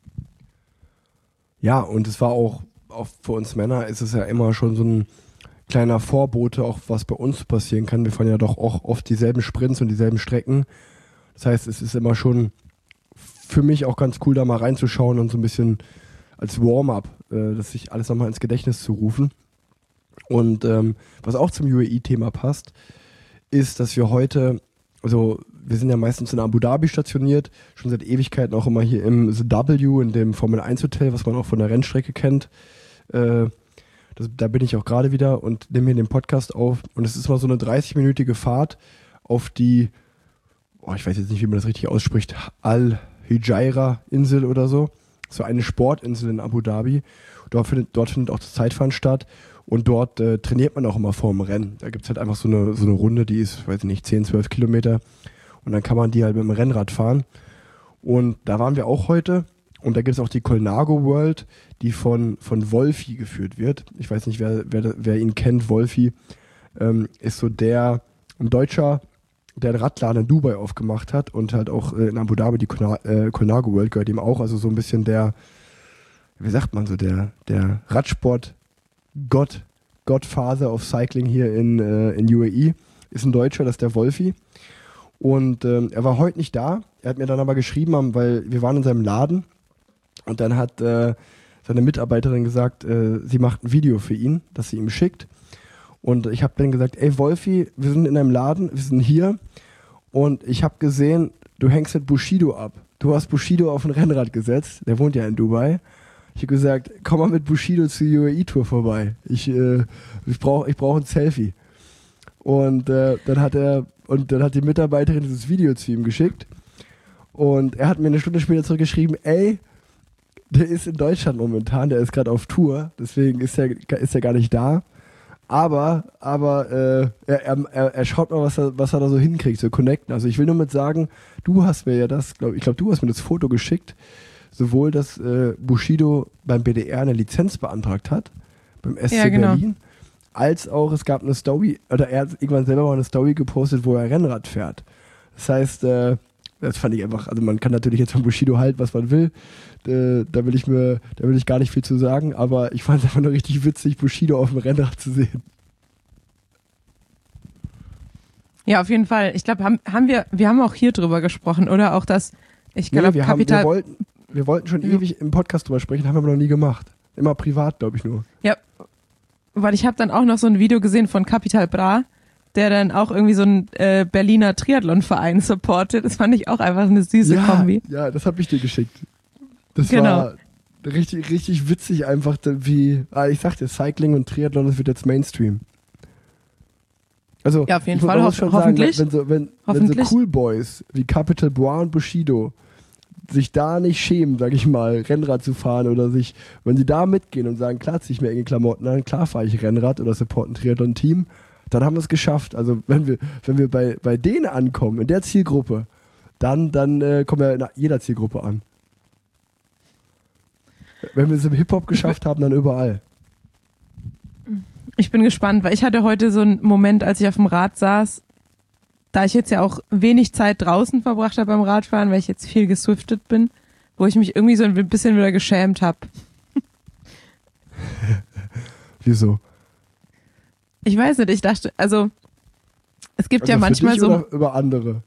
Ja, und es war auch, auch für uns Männer ist es ja immer schon so ein kleiner Vorbote, auch was bei uns passieren kann. Wir fahren ja doch auch oft dieselben Sprints und dieselben Strecken. Das heißt, es ist immer schon für mich auch ganz cool, da mal reinzuschauen und so ein bisschen als Warm-up, äh, das sich alles nochmal ins Gedächtnis zu rufen. Und ähm, was auch zum U A E-Thema passt, ist, dass wir heute, also wir sind ja meistens in Abu Dhabi stationiert, schon seit Ewigkeiten auch immer hier im The W, in dem Formel eins Hotel, was man auch von der Rennstrecke kennt. Äh, das, da bin ich auch gerade wieder und nehme hier den Podcast auf. Und es ist mal so eine dreißig-minütige Fahrt auf die oh, ich weiß jetzt nicht, wie man das richtig ausspricht, Al-Hijaira-Insel oder so. So eine Sportinsel in Abu Dhabi. Dort findet, dort findet auch das Zeitfahren statt. Und dort äh, trainiert man auch immer vor dem Rennen. Da gibt's halt einfach so eine, so eine Runde, die ist, weiß ich nicht, zehn, zwölf Kilometer. Und dann kann man die halt mit dem Rennrad fahren. Und da waren wir auch heute. Und da gibt's auch die Colnago World, die von, von Wolfi geführt wird. Ich weiß nicht, wer, wer, wer ihn kennt. Wolfi ähm, ist so der, ein Deutscher, der einen Radladen in Dubai aufgemacht hat. Und halt auch äh, in Abu Dhabi die Colna- äh, Colnago World gehört ihm auch. Also so ein bisschen der, wie sagt man so, der, der Radsport Gott, Godfather of Cycling hier in, äh, in U A E, ist ein Deutscher, das ist der Wolfi. Und ähm, er war heute nicht da. Er hat mir dann aber geschrieben, weil wir waren in seinem Laden und dann hat äh, seine Mitarbeiterin gesagt, äh, sie macht ein Video für ihn, das sie ihm schickt. Und ich habe dann gesagt, ey Wolfi, wir sind in einem Laden, wir sind hier und ich habe gesehen, du hängst mit Bushido ab. Du hast Bushido auf ein Rennrad gesetzt, der wohnt ja in Dubai. Ich habe gesagt, komm mal mit Bushido zur U A E-Tour vorbei. Ich, äh, ich brauche ich brauch ein Selfie. Und äh, dann hat er und dann hat die Mitarbeiterin dieses Video zu ihm geschickt. Und er hat mir eine Stunde später zurückgeschrieben, ey, der ist in Deutschland momentan, der ist gerade auf Tour, deswegen ist er, ist er gar nicht da. Aber, aber äh, er, er, er schaut mal, was er, was er da so hinkriegt, so connecten. Also ich will nur mit sagen, du hast mir ja das, glaub, ich glaube, du hast mir das Foto geschickt, sowohl, dass äh, Bushido beim B D R eine Lizenz beantragt hat, beim S C Ja, genau. Berlin, als auch es gab eine Story, oder er hat irgendwann selber mal eine Story gepostet, wo er Rennrad fährt. Das heißt, äh, das fand ich einfach, also man kann natürlich jetzt von Bushido halten, was man will, äh, da will ich mir, da will ich gar nicht viel zu sagen, aber ich fand es einfach nur richtig witzig, Bushido auf dem Rennrad zu sehen. Ja, auf jeden Fall. Ich glaube, haben, haben wir, wir haben auch hier drüber gesprochen, oder auch das, ich Nee, glaube, wir, haben, wir, Kapital. wollten, wir wollten schon Ja. ewig im Podcast drüber sprechen, haben wir aber noch nie gemacht. Immer privat, glaube ich nur. Ja, weil ich habe dann auch noch so ein Video gesehen von Capital Bra, der dann auch irgendwie so einen äh, Berliner Triathlon-Verein supportet. Das fand ich auch einfach eine süße ja, Kombi. Ja, das habe ich dir geschickt. Das Genau. war richtig, richtig witzig einfach, wie, ah, ich sagte, Cycling und Triathlon, das wird jetzt Mainstream. Also, Ja, auf jeden ich muss- Fall, man muss hoff- schon hoffentlich. Sagen, wenn, so, wenn, wenn Hoffentlich. so Cool Boys wie Capital Bra und Bushido sich da nicht schämen, sag ich mal, Rennrad zu fahren oder sich, wenn sie da mitgehen und sagen, klar zieh ich mir enge Klamotten an, klar fahre ich Rennrad oder support ein Triathlon-Team, dann haben wir es geschafft. Also wenn wir, wenn wir bei, bei denen ankommen, in der Zielgruppe, dann, dann äh, kommen wir in jeder Zielgruppe an. Wenn wir es im Hip-Hop geschafft haben, dann überall. Ich bin gespannt, weil ich hatte heute so einen Moment, als ich auf dem Rad saß, da ich jetzt ja auch wenig Zeit draußen verbracht habe beim Radfahren, weil ich jetzt viel geswiftet bin, wo ich mich irgendwie so ein bisschen wieder geschämt habe. Wieso? Ich weiß nicht, ich dachte, also es gibt Also ja für manchmal dich so. Oder über andere.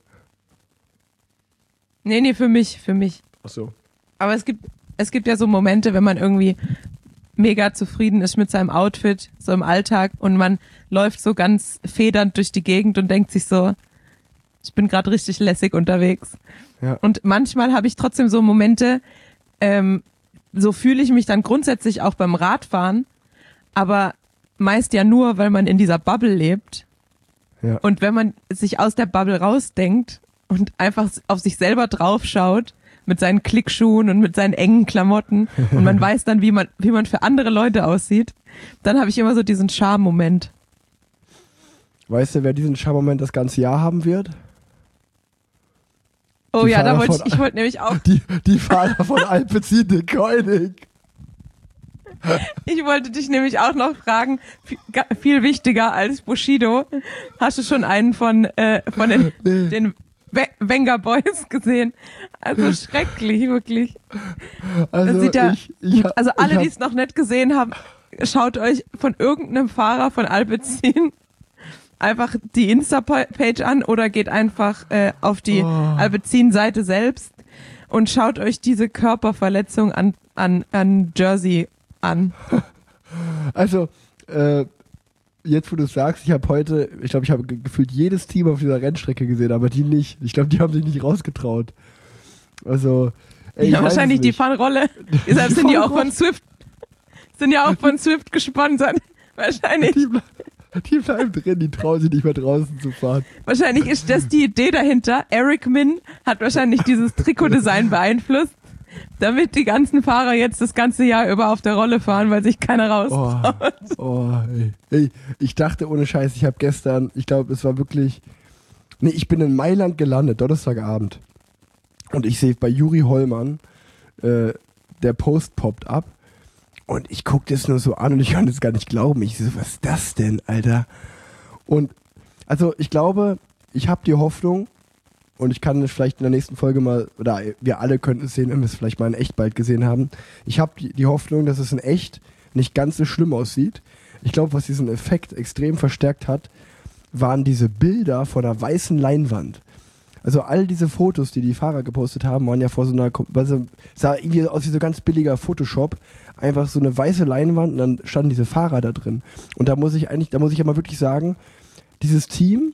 Nee, nee, für mich, für mich. Ach so. Aber es gibt, es gibt ja so Momente, wenn man irgendwie mega zufrieden ist mit seinem Outfit, so im Alltag, und man läuft so ganz federnd durch die Gegend und denkt sich so, ich bin gerade richtig lässig unterwegs. Ja. Und manchmal habe ich trotzdem so Momente, ähm, so fühle ich mich dann grundsätzlich auch beim Radfahren, aber meist ja nur, weil man in dieser Bubble lebt. Ja. Und wenn man sich aus der Bubble rausdenkt und einfach auf sich selber draufschaut, mit seinen Klickschuhen und mit seinen engen Klamotten und man weiß dann, wie man, wie man für andere Leute aussieht, dann habe ich immer so diesen Charme-Moment. Weißt du, wer diesen Charme-Moment das ganze Jahr haben wird? Oh Die ja, da Fahrer wollte von- ich, ich wollte nämlich auch, Die, die Fahrer von Alpecin de Koenig. ich wollte dich nämlich auch noch fragen, viel, ga- viel wichtiger als Bushido, hast du schon einen von, äh, von den, Nee. den We- Wenger Boys gesehen? Also schrecklich, wirklich. Also, sieht ja- ich, ich, hab- Also alle, ich hab- die es noch nicht gesehen haben, schaut euch von irgendeinem Fahrer von Alpecin einfach die Insta-Page an oder geht einfach äh, auf die Oh. Alpecin-Seite selbst und schaut euch diese Körperverletzung an, an, an Jersey an. Also, äh, jetzt wo du es sagst, ich habe heute, ich glaube, ich habe ge- gefühlt jedes Team auf dieser Rennstrecke gesehen, aber die nicht. Ich glaube, die haben sich nicht rausgetraut. Also, ey, ich Ja, weiß es wahrscheinlich die nicht. Fahnenrolle. Deshalb Die sind die auch Fahnenrolle. von Swift, sind ja auch von Swift gesponsert. Wahrscheinlich. Die, ble- Die bleiben drin, die trauen sich nicht mehr draußen zu fahren. Wahrscheinlich ist das die Idee dahinter. Eric Min hat wahrscheinlich dieses Trikotdesign beeinflusst, damit die ganzen Fahrer jetzt das ganze Jahr über auf der Rolle fahren, weil sich keiner raustraut. Oh, oh ey. Ey, ich dachte ohne Scheiß, ich habe gestern, ich glaube, es war wirklich, nee, ich bin in Mailand gelandet, Donnerstagabend. Und ich sehe bei Juri Hollmann, äh, der Post poppt ab. Und ich gucke das nur so an und ich kann das gar nicht glauben. Ich so, was ist das denn, Alter? Und also ich glaube, ich habe die Hoffnung, und ich kann es vielleicht in der nächsten Folge mal, oder wir alle könnten es sehen, wenn wir es vielleicht mal in echt bald gesehen haben. Ich habe die, die Hoffnung, dass es in echt nicht ganz so schlimm aussieht. Ich glaube, was diesen Effekt extrem verstärkt hat, waren diese Bilder vor der weißen Leinwand. Also all diese Fotos, die die Fahrer gepostet haben, waren ja vor so einer, also sah irgendwie aus wie so ganz billiger Photoshop, einfach so eine weiße Leinwand und dann standen diese Fahrer da drin. Und da muss ich eigentlich, da muss ich ja mal wirklich sagen, dieses Team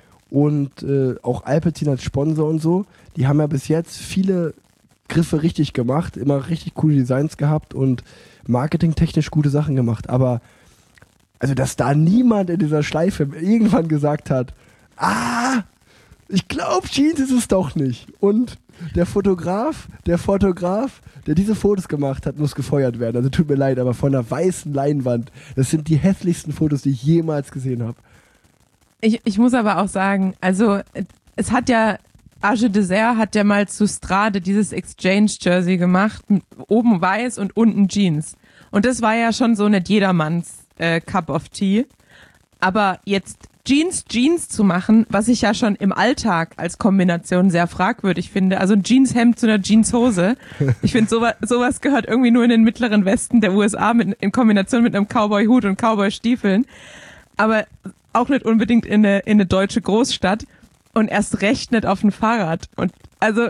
und äh, auch Alpecin als Sponsor und so, die haben ja bis jetzt viele Griffe richtig gemacht, immer richtig coole Designs gehabt und marketingtechnisch gute Sachen gemacht. Aber also, dass da niemand in dieser Schleife irgendwann gesagt hat, ah, ich glaube, Jeans ist es doch nicht. Und der Fotograf, der Fotograf, der diese Fotos gemacht hat, muss gefeuert werden. Also tut mir leid, aber von einer weißen Leinwand, das sind die hässlichsten Fotos, die ich jemals gesehen habe. Ich, ich muss aber auch sagen, also es hat ja, Age Dessert hat ja mal zu Strade dieses Exchange-Jersey gemacht, oben weiß und unten Jeans. Und das war ja schon so nicht jedermanns äh, Cup of Tea. Aber jetzt Jeans, Jeans zu machen, was ich ja schon im Alltag als Kombination sehr fragwürdig finde. Also ein Jeanshemd zu einer Jeanshose. Ich finde, sowas, sowas gehört irgendwie nur in den mittleren Westen der U S A mit, in Kombination mit einem Cowboy-Hut und Cowboy-Stiefeln. Aber auch nicht unbedingt in eine, in eine deutsche Großstadt und erst recht nicht auf ein Fahrrad. Und also,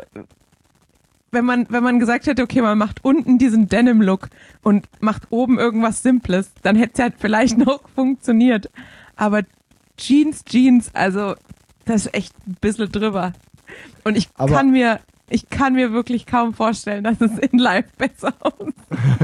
wenn man, wenn man gesagt hätte, okay, man macht unten diesen Denim-Look und macht oben irgendwas Simples, dann hätte es ja vielleicht noch funktioniert. Aber Jeans, Jeans, also, das ist echt ein bisschen drüber. Und ich Aber kann mir, ich kann mir wirklich kaum vorstellen, dass es in Live besser aussieht.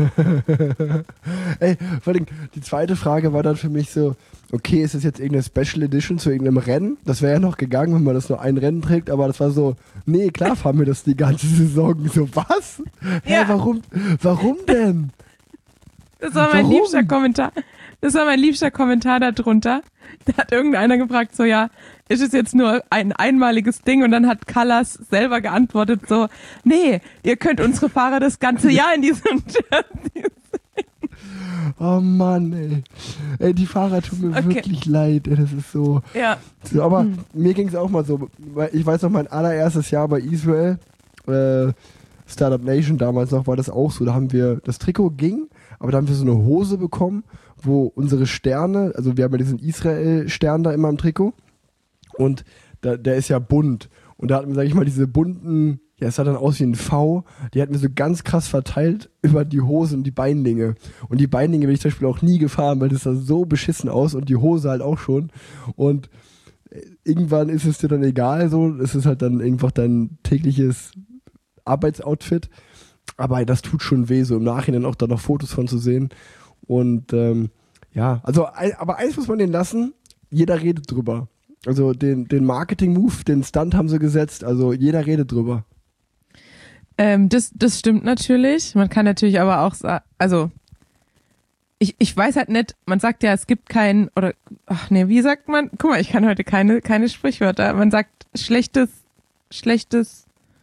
Ey, vor allem, die zweite Frage war dann für mich so, okay, ist das jetzt irgendeine Special Edition zu irgendeinem Rennen? Das wäre ja noch gegangen, wenn man das nur ein Rennen trägt, aber das war so, nee, klar fahren wir das die ganze Saison. So, was? Hä, Ja. warum, warum denn? Das war mein Warum? liebster Kommentar. Das war mein liebster Kommentar darunter. Da hat irgendeiner gefragt, so, ja, ist es jetzt nur ein einmaliges Ding? Und dann hat Callas selber geantwortet, so, nee, ihr könnt unsere Fahrer das ganze Jahr in diesem Jersey. Oh Mann, ey. Ey, die Fahrer tun mir Okay. wirklich leid, ey, das ist so. Ja, so aber mir ging es auch mal so, weil ich weiß noch, mein allererstes Jahr bei Israel, äh, Startup Nation damals noch, war das auch so. Da haben wir, das Trikot ging, aber da haben wir so eine Hose bekommen, wo unsere Sterne, also wir haben ja diesen Israel-Stern da immer im Trikot und da, der ist ja bunt. Und da hatten wir, sag ich mal, diese bunten, ja, es sah dann aus wie ein V, die hatten wir so ganz krass verteilt über die Hose und die Beinlinge. Und die Beinlinge bin ich zum Beispiel auch nie gefahren, weil das sah so beschissen aus und die Hose halt auch schon. Und irgendwann ist es dir dann egal, so, es ist halt dann einfach dein tägliches Arbeitsoutfit. Aber das tut schon weh, so im Nachhinein auch da noch Fotos von zu sehen. Und ähm, ja, also, ein, aber eins muss man denen lassen, jeder redet drüber. Also den, den Marketing-Move, den Stunt haben sie gesetzt, also jeder redet drüber. ähm, das, das stimmt natürlich. Man kann natürlich aber auch sagen, also, ich, ich weiß halt nicht, man sagt ja, es gibt kein, oder, ach nee, wie sagt man? Guck mal, ich kann heute keine, keine Sprichwörter. Man sagt schlechtes, schlechtes,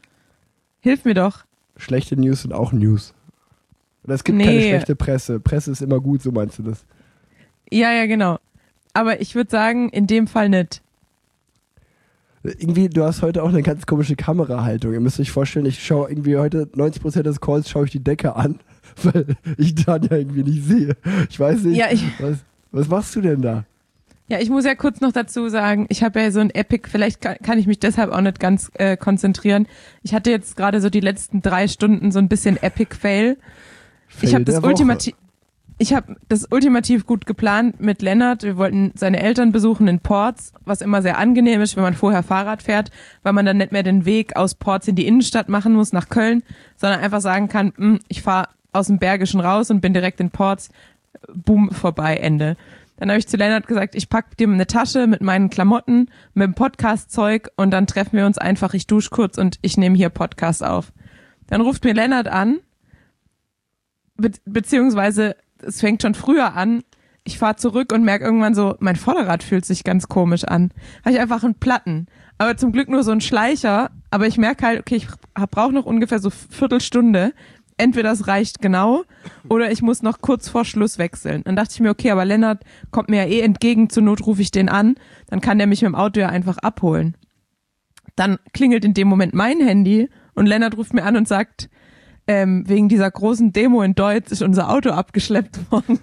hilf mir doch. Schlechte News sind auch News. Oder es gibt Nee. keine schlechte Presse. Presse ist immer gut, so meinst du das? Ja, ja, genau. Aber ich würde sagen, in dem Fall nicht. Irgendwie, du hast heute auch eine ganz komische Kamerahaltung. Ihr müsst euch vorstellen, ich schaue irgendwie heute neunzig Prozent des Calls schaue ich die Decke an, weil ich dann ja irgendwie nicht sehe. Ich weiß nicht, Ja, ich, was, was machst du denn da? ja, ich muss ja kurz noch dazu sagen, ich habe ja so ein Epic, vielleicht kann, kann ich mich deshalb auch nicht ganz äh, konzentrieren. Ich hatte jetzt gerade so die letzten drei Stunden so ein bisschen Epic-Fail. Ich Fail habe das der Woche. ultimativ, ich habe das ultimativ gut geplant mit Lennart. Wir wollten seine Eltern besuchen in Porz, was immer sehr angenehm ist, wenn man vorher Fahrrad fährt, weil man dann nicht mehr den Weg aus Porz in die Innenstadt machen muss nach Köln, sondern einfach sagen kann, mh, ich fahre aus dem Bergischen raus und bin direkt in Porz, boom, vorbei, Ende. Dann habe ich zu Lennart gesagt, ich packe dir eine Tasche mit meinen Klamotten, mit dem Podcast-Zeug und dann treffen wir uns einfach, ich dusche kurz und ich nehme hier Podcast auf. Dann ruft mir Lennart an, be- beziehungsweise es fängt schon früher an, ich fahre zurück und merke irgendwann so, mein Vorderrad fühlt sich ganz komisch an. Habe ich einfach einen Platten, aber zum Glück nur so einen Schleicher, aber ich merke halt, okay, ich brauche noch ungefähr so Viertelstunde, entweder das reicht genau oder ich muss noch kurz vor Schluss wechseln. Dann dachte ich mir, okay, aber Lennart kommt mir ja eh entgegen, zur Not rufe ich den an, dann kann der mich mit dem Auto ja einfach abholen. Dann klingelt in dem Moment mein Handy und Lennart ruft mir an und sagt, ähm, wegen dieser großen Demo in Deutsch ist unser Auto abgeschleppt worden.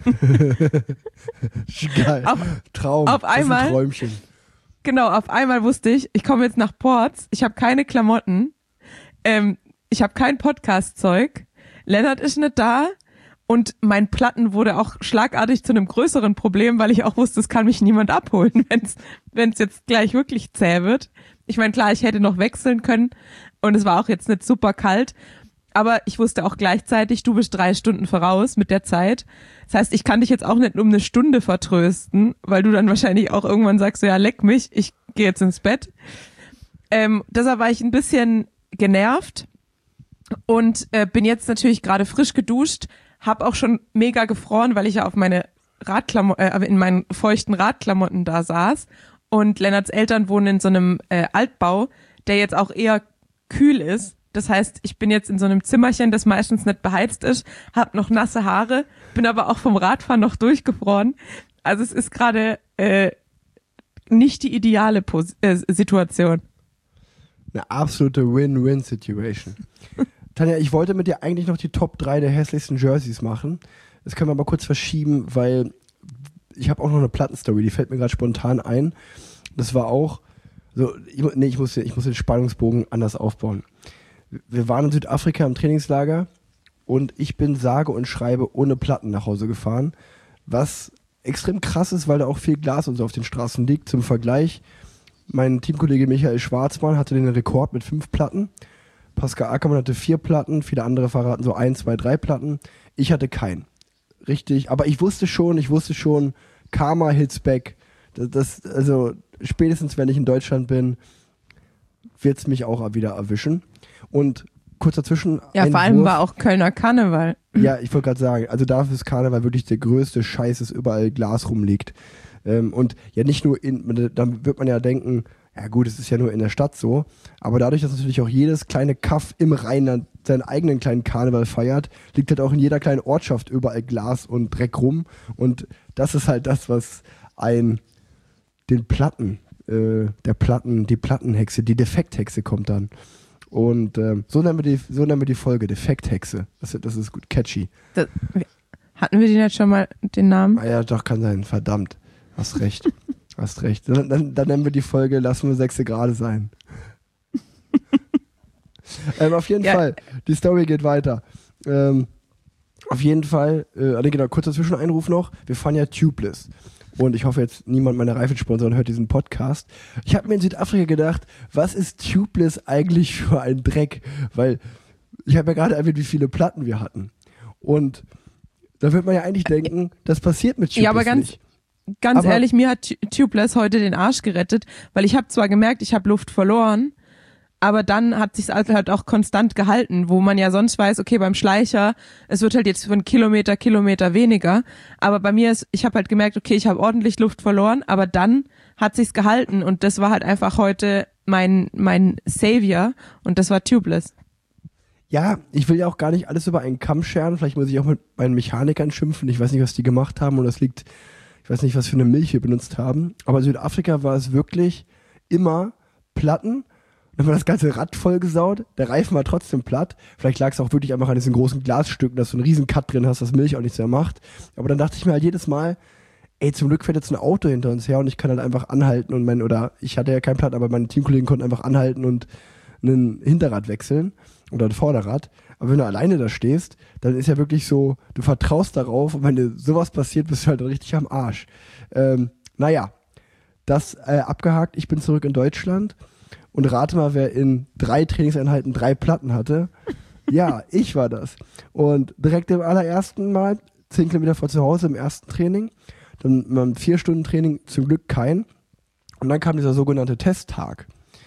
Geil. Auf, Traum. auf Das ist ein einmal, Träumchen. genau, auf einmal wusste ich, ich komme jetzt nach Ports, ich habe keine Klamotten, ähm, ich habe kein Podcast-Zeug, Lennart ist nicht da und mein Platten wurde auch schlagartig zu einem größeren Problem, weil ich auch wusste, es kann mich niemand abholen, wenn's wenn's jetzt gleich wirklich zäh wird. Ich meine, klar, ich hätte noch wechseln können und es war auch jetzt nicht super kalt, aber ich wusste auch gleichzeitig, du bist drei Stunden voraus mit der Zeit. Das heißt, ich kann dich jetzt auch nicht um eine Stunde vertrösten, weil du dann wahrscheinlich auch irgendwann sagst, so, ja, leck mich, ich gehe jetzt ins Bett. Ähm, deshalb war ich ein bisschen genervt. Und äh, bin jetzt natürlich gerade frisch geduscht, habe auch schon mega gefroren, weil ich ja auf meine Radklamotten, äh, in meinen feuchten Radklamotten da saß. Und Lennarts Eltern wohnen in so einem äh, Altbau, der jetzt auch eher kühl ist. Das heißt, ich bin jetzt in so einem Zimmerchen, das meistens nicht beheizt ist, habe noch nasse Haare, bin aber auch vom Radfahren noch durchgefroren. Also es ist gerade äh, nicht die ideale Pos- äh, Situation. Eine absolute Win-Win-Situation. Tanja, ich wollte mit dir eigentlich noch die Top drei der hässlichsten Jerseys machen. Das können wir aber kurz verschieben, weil ich habe auch noch eine Plattenstory, die fällt mir gerade spontan ein. Das war auch, so, ich, nee, ich muss, ich muss den Spannungsbogen anders aufbauen. Wir waren in Südafrika im Trainingslager und ich bin sage und schreibe ohne Platten nach Hause gefahren, was extrem krass ist, weil da auch viel Glas und so auf den Straßen liegt. Zum Vergleich, mein Teamkollege Michael Schwarzmann hatte den Rekord mit fünf Platten. Pascal Ackermann hatte vier Platten, viele andere Fahrer hatten so ein, zwei, drei Platten. Ich hatte keinen. Richtig, aber ich wusste schon, ich wusste schon, Karma hits back. Das, das, also spätestens, wenn ich in Deutschland bin, wird es mich auch wieder erwischen. Und kurz dazwischen. Ja, vor allem war auch Kölner Karneval. Ja, ich wollte gerade sagen, also dafür ist Karneval wirklich der größte Scheiß, dass überall Glas rumliegt. Ähm, und ja, nicht nur in, dann wird man ja denken, ja gut, es ist ja nur in der Stadt so, aber dadurch, dass natürlich auch jedes kleine Kaff im Rheinland seinen eigenen kleinen Karneval feiert, liegt halt auch in jeder kleinen Ortschaft überall Glas und Dreck rum und das ist halt das, was ein den Platten, äh, der Platten, die Plattenhexe, die Defekthexe kommt dann und ähm, so nennen wir die, so nennen wir die Folge, Defekthexe, das, das ist gut catchy. Das, hatten wir den jetzt schon mal, den Namen? Ah ja, doch, kann sein, verdammt, hast recht. Hast recht. Dann, dann, dann nennen wir die Folge Lassen wir Sechse gerade sein. ähm, auf jeden ja. Fall, die Story geht weiter. Ähm, auf jeden Fall, äh, genau, kurzer Zwischeneinruf noch. Wir fahren ja tubeless. Und ich hoffe jetzt, niemand meiner Reifensponsoren hört diesen Podcast. Ich habe mir in Südafrika gedacht, was ist tubeless eigentlich für ein Dreck? Weil ich habe ja gerade erwähnt, wie viele Platten wir hatten. Und da wird man ja eigentlich denken, das passiert mit tubeless ja, aber ganz nicht. Ganz aber ehrlich, mir hat Tubeless heute den Arsch gerettet, weil ich habe zwar gemerkt, ich habe Luft verloren, aber dann hat sich's halt auch konstant gehalten, wo man ja sonst weiß, okay, beim Schleicher, es wird halt jetzt von Kilometer, Kilometer weniger, aber bei mir ist, ich habe halt gemerkt, okay, ich habe ordentlich Luft verloren, aber dann hat sich's gehalten und das war halt einfach heute mein mein Savior und das war Tubeless. Ja, ich will ja auch gar nicht alles über einen Kamm scheren, vielleicht muss ich auch mit meinen Mechanikern schimpfen, ich weiß nicht, was die gemacht haben und das liegt Ich weiß nicht, was für eine Milch wir benutzt haben, aber in Südafrika war es wirklich immer Platten. Dann war das ganze Rad vollgesaut, der Reifen war trotzdem platt. Vielleicht lag es auch wirklich einfach an diesen großen Glasstücken, dass du einen riesen Cut drin hast, dass Milch auch nichts mehr macht. Aber dann dachte ich mir halt jedes Mal, ey, zum Glück fährt jetzt ein Auto hinter uns her und ich kann halt einfach anhalten und mein, oder ich hatte ja keinen Platt, aber meine Teamkollegen konnten einfach anhalten und ein Hinterrad wechseln oder ein Vorderrad. Aber wenn du alleine da stehst, dann ist ja wirklich so, du vertraust darauf und wenn dir sowas passiert, bist du halt richtig am Arsch. Ähm, naja, das äh, abgehakt, ich bin zurück in Deutschland und rate mal, wer in drei Trainingseinheiten drei Platten hatte. Ja, ich war das. Und direkt im allerersten Mal, zehn Kilometer vor zu Hause im ersten Training, Dann ähm, vier Stunden Training, zum Glück kein. Und dann kam dieser sogenannte Testtag.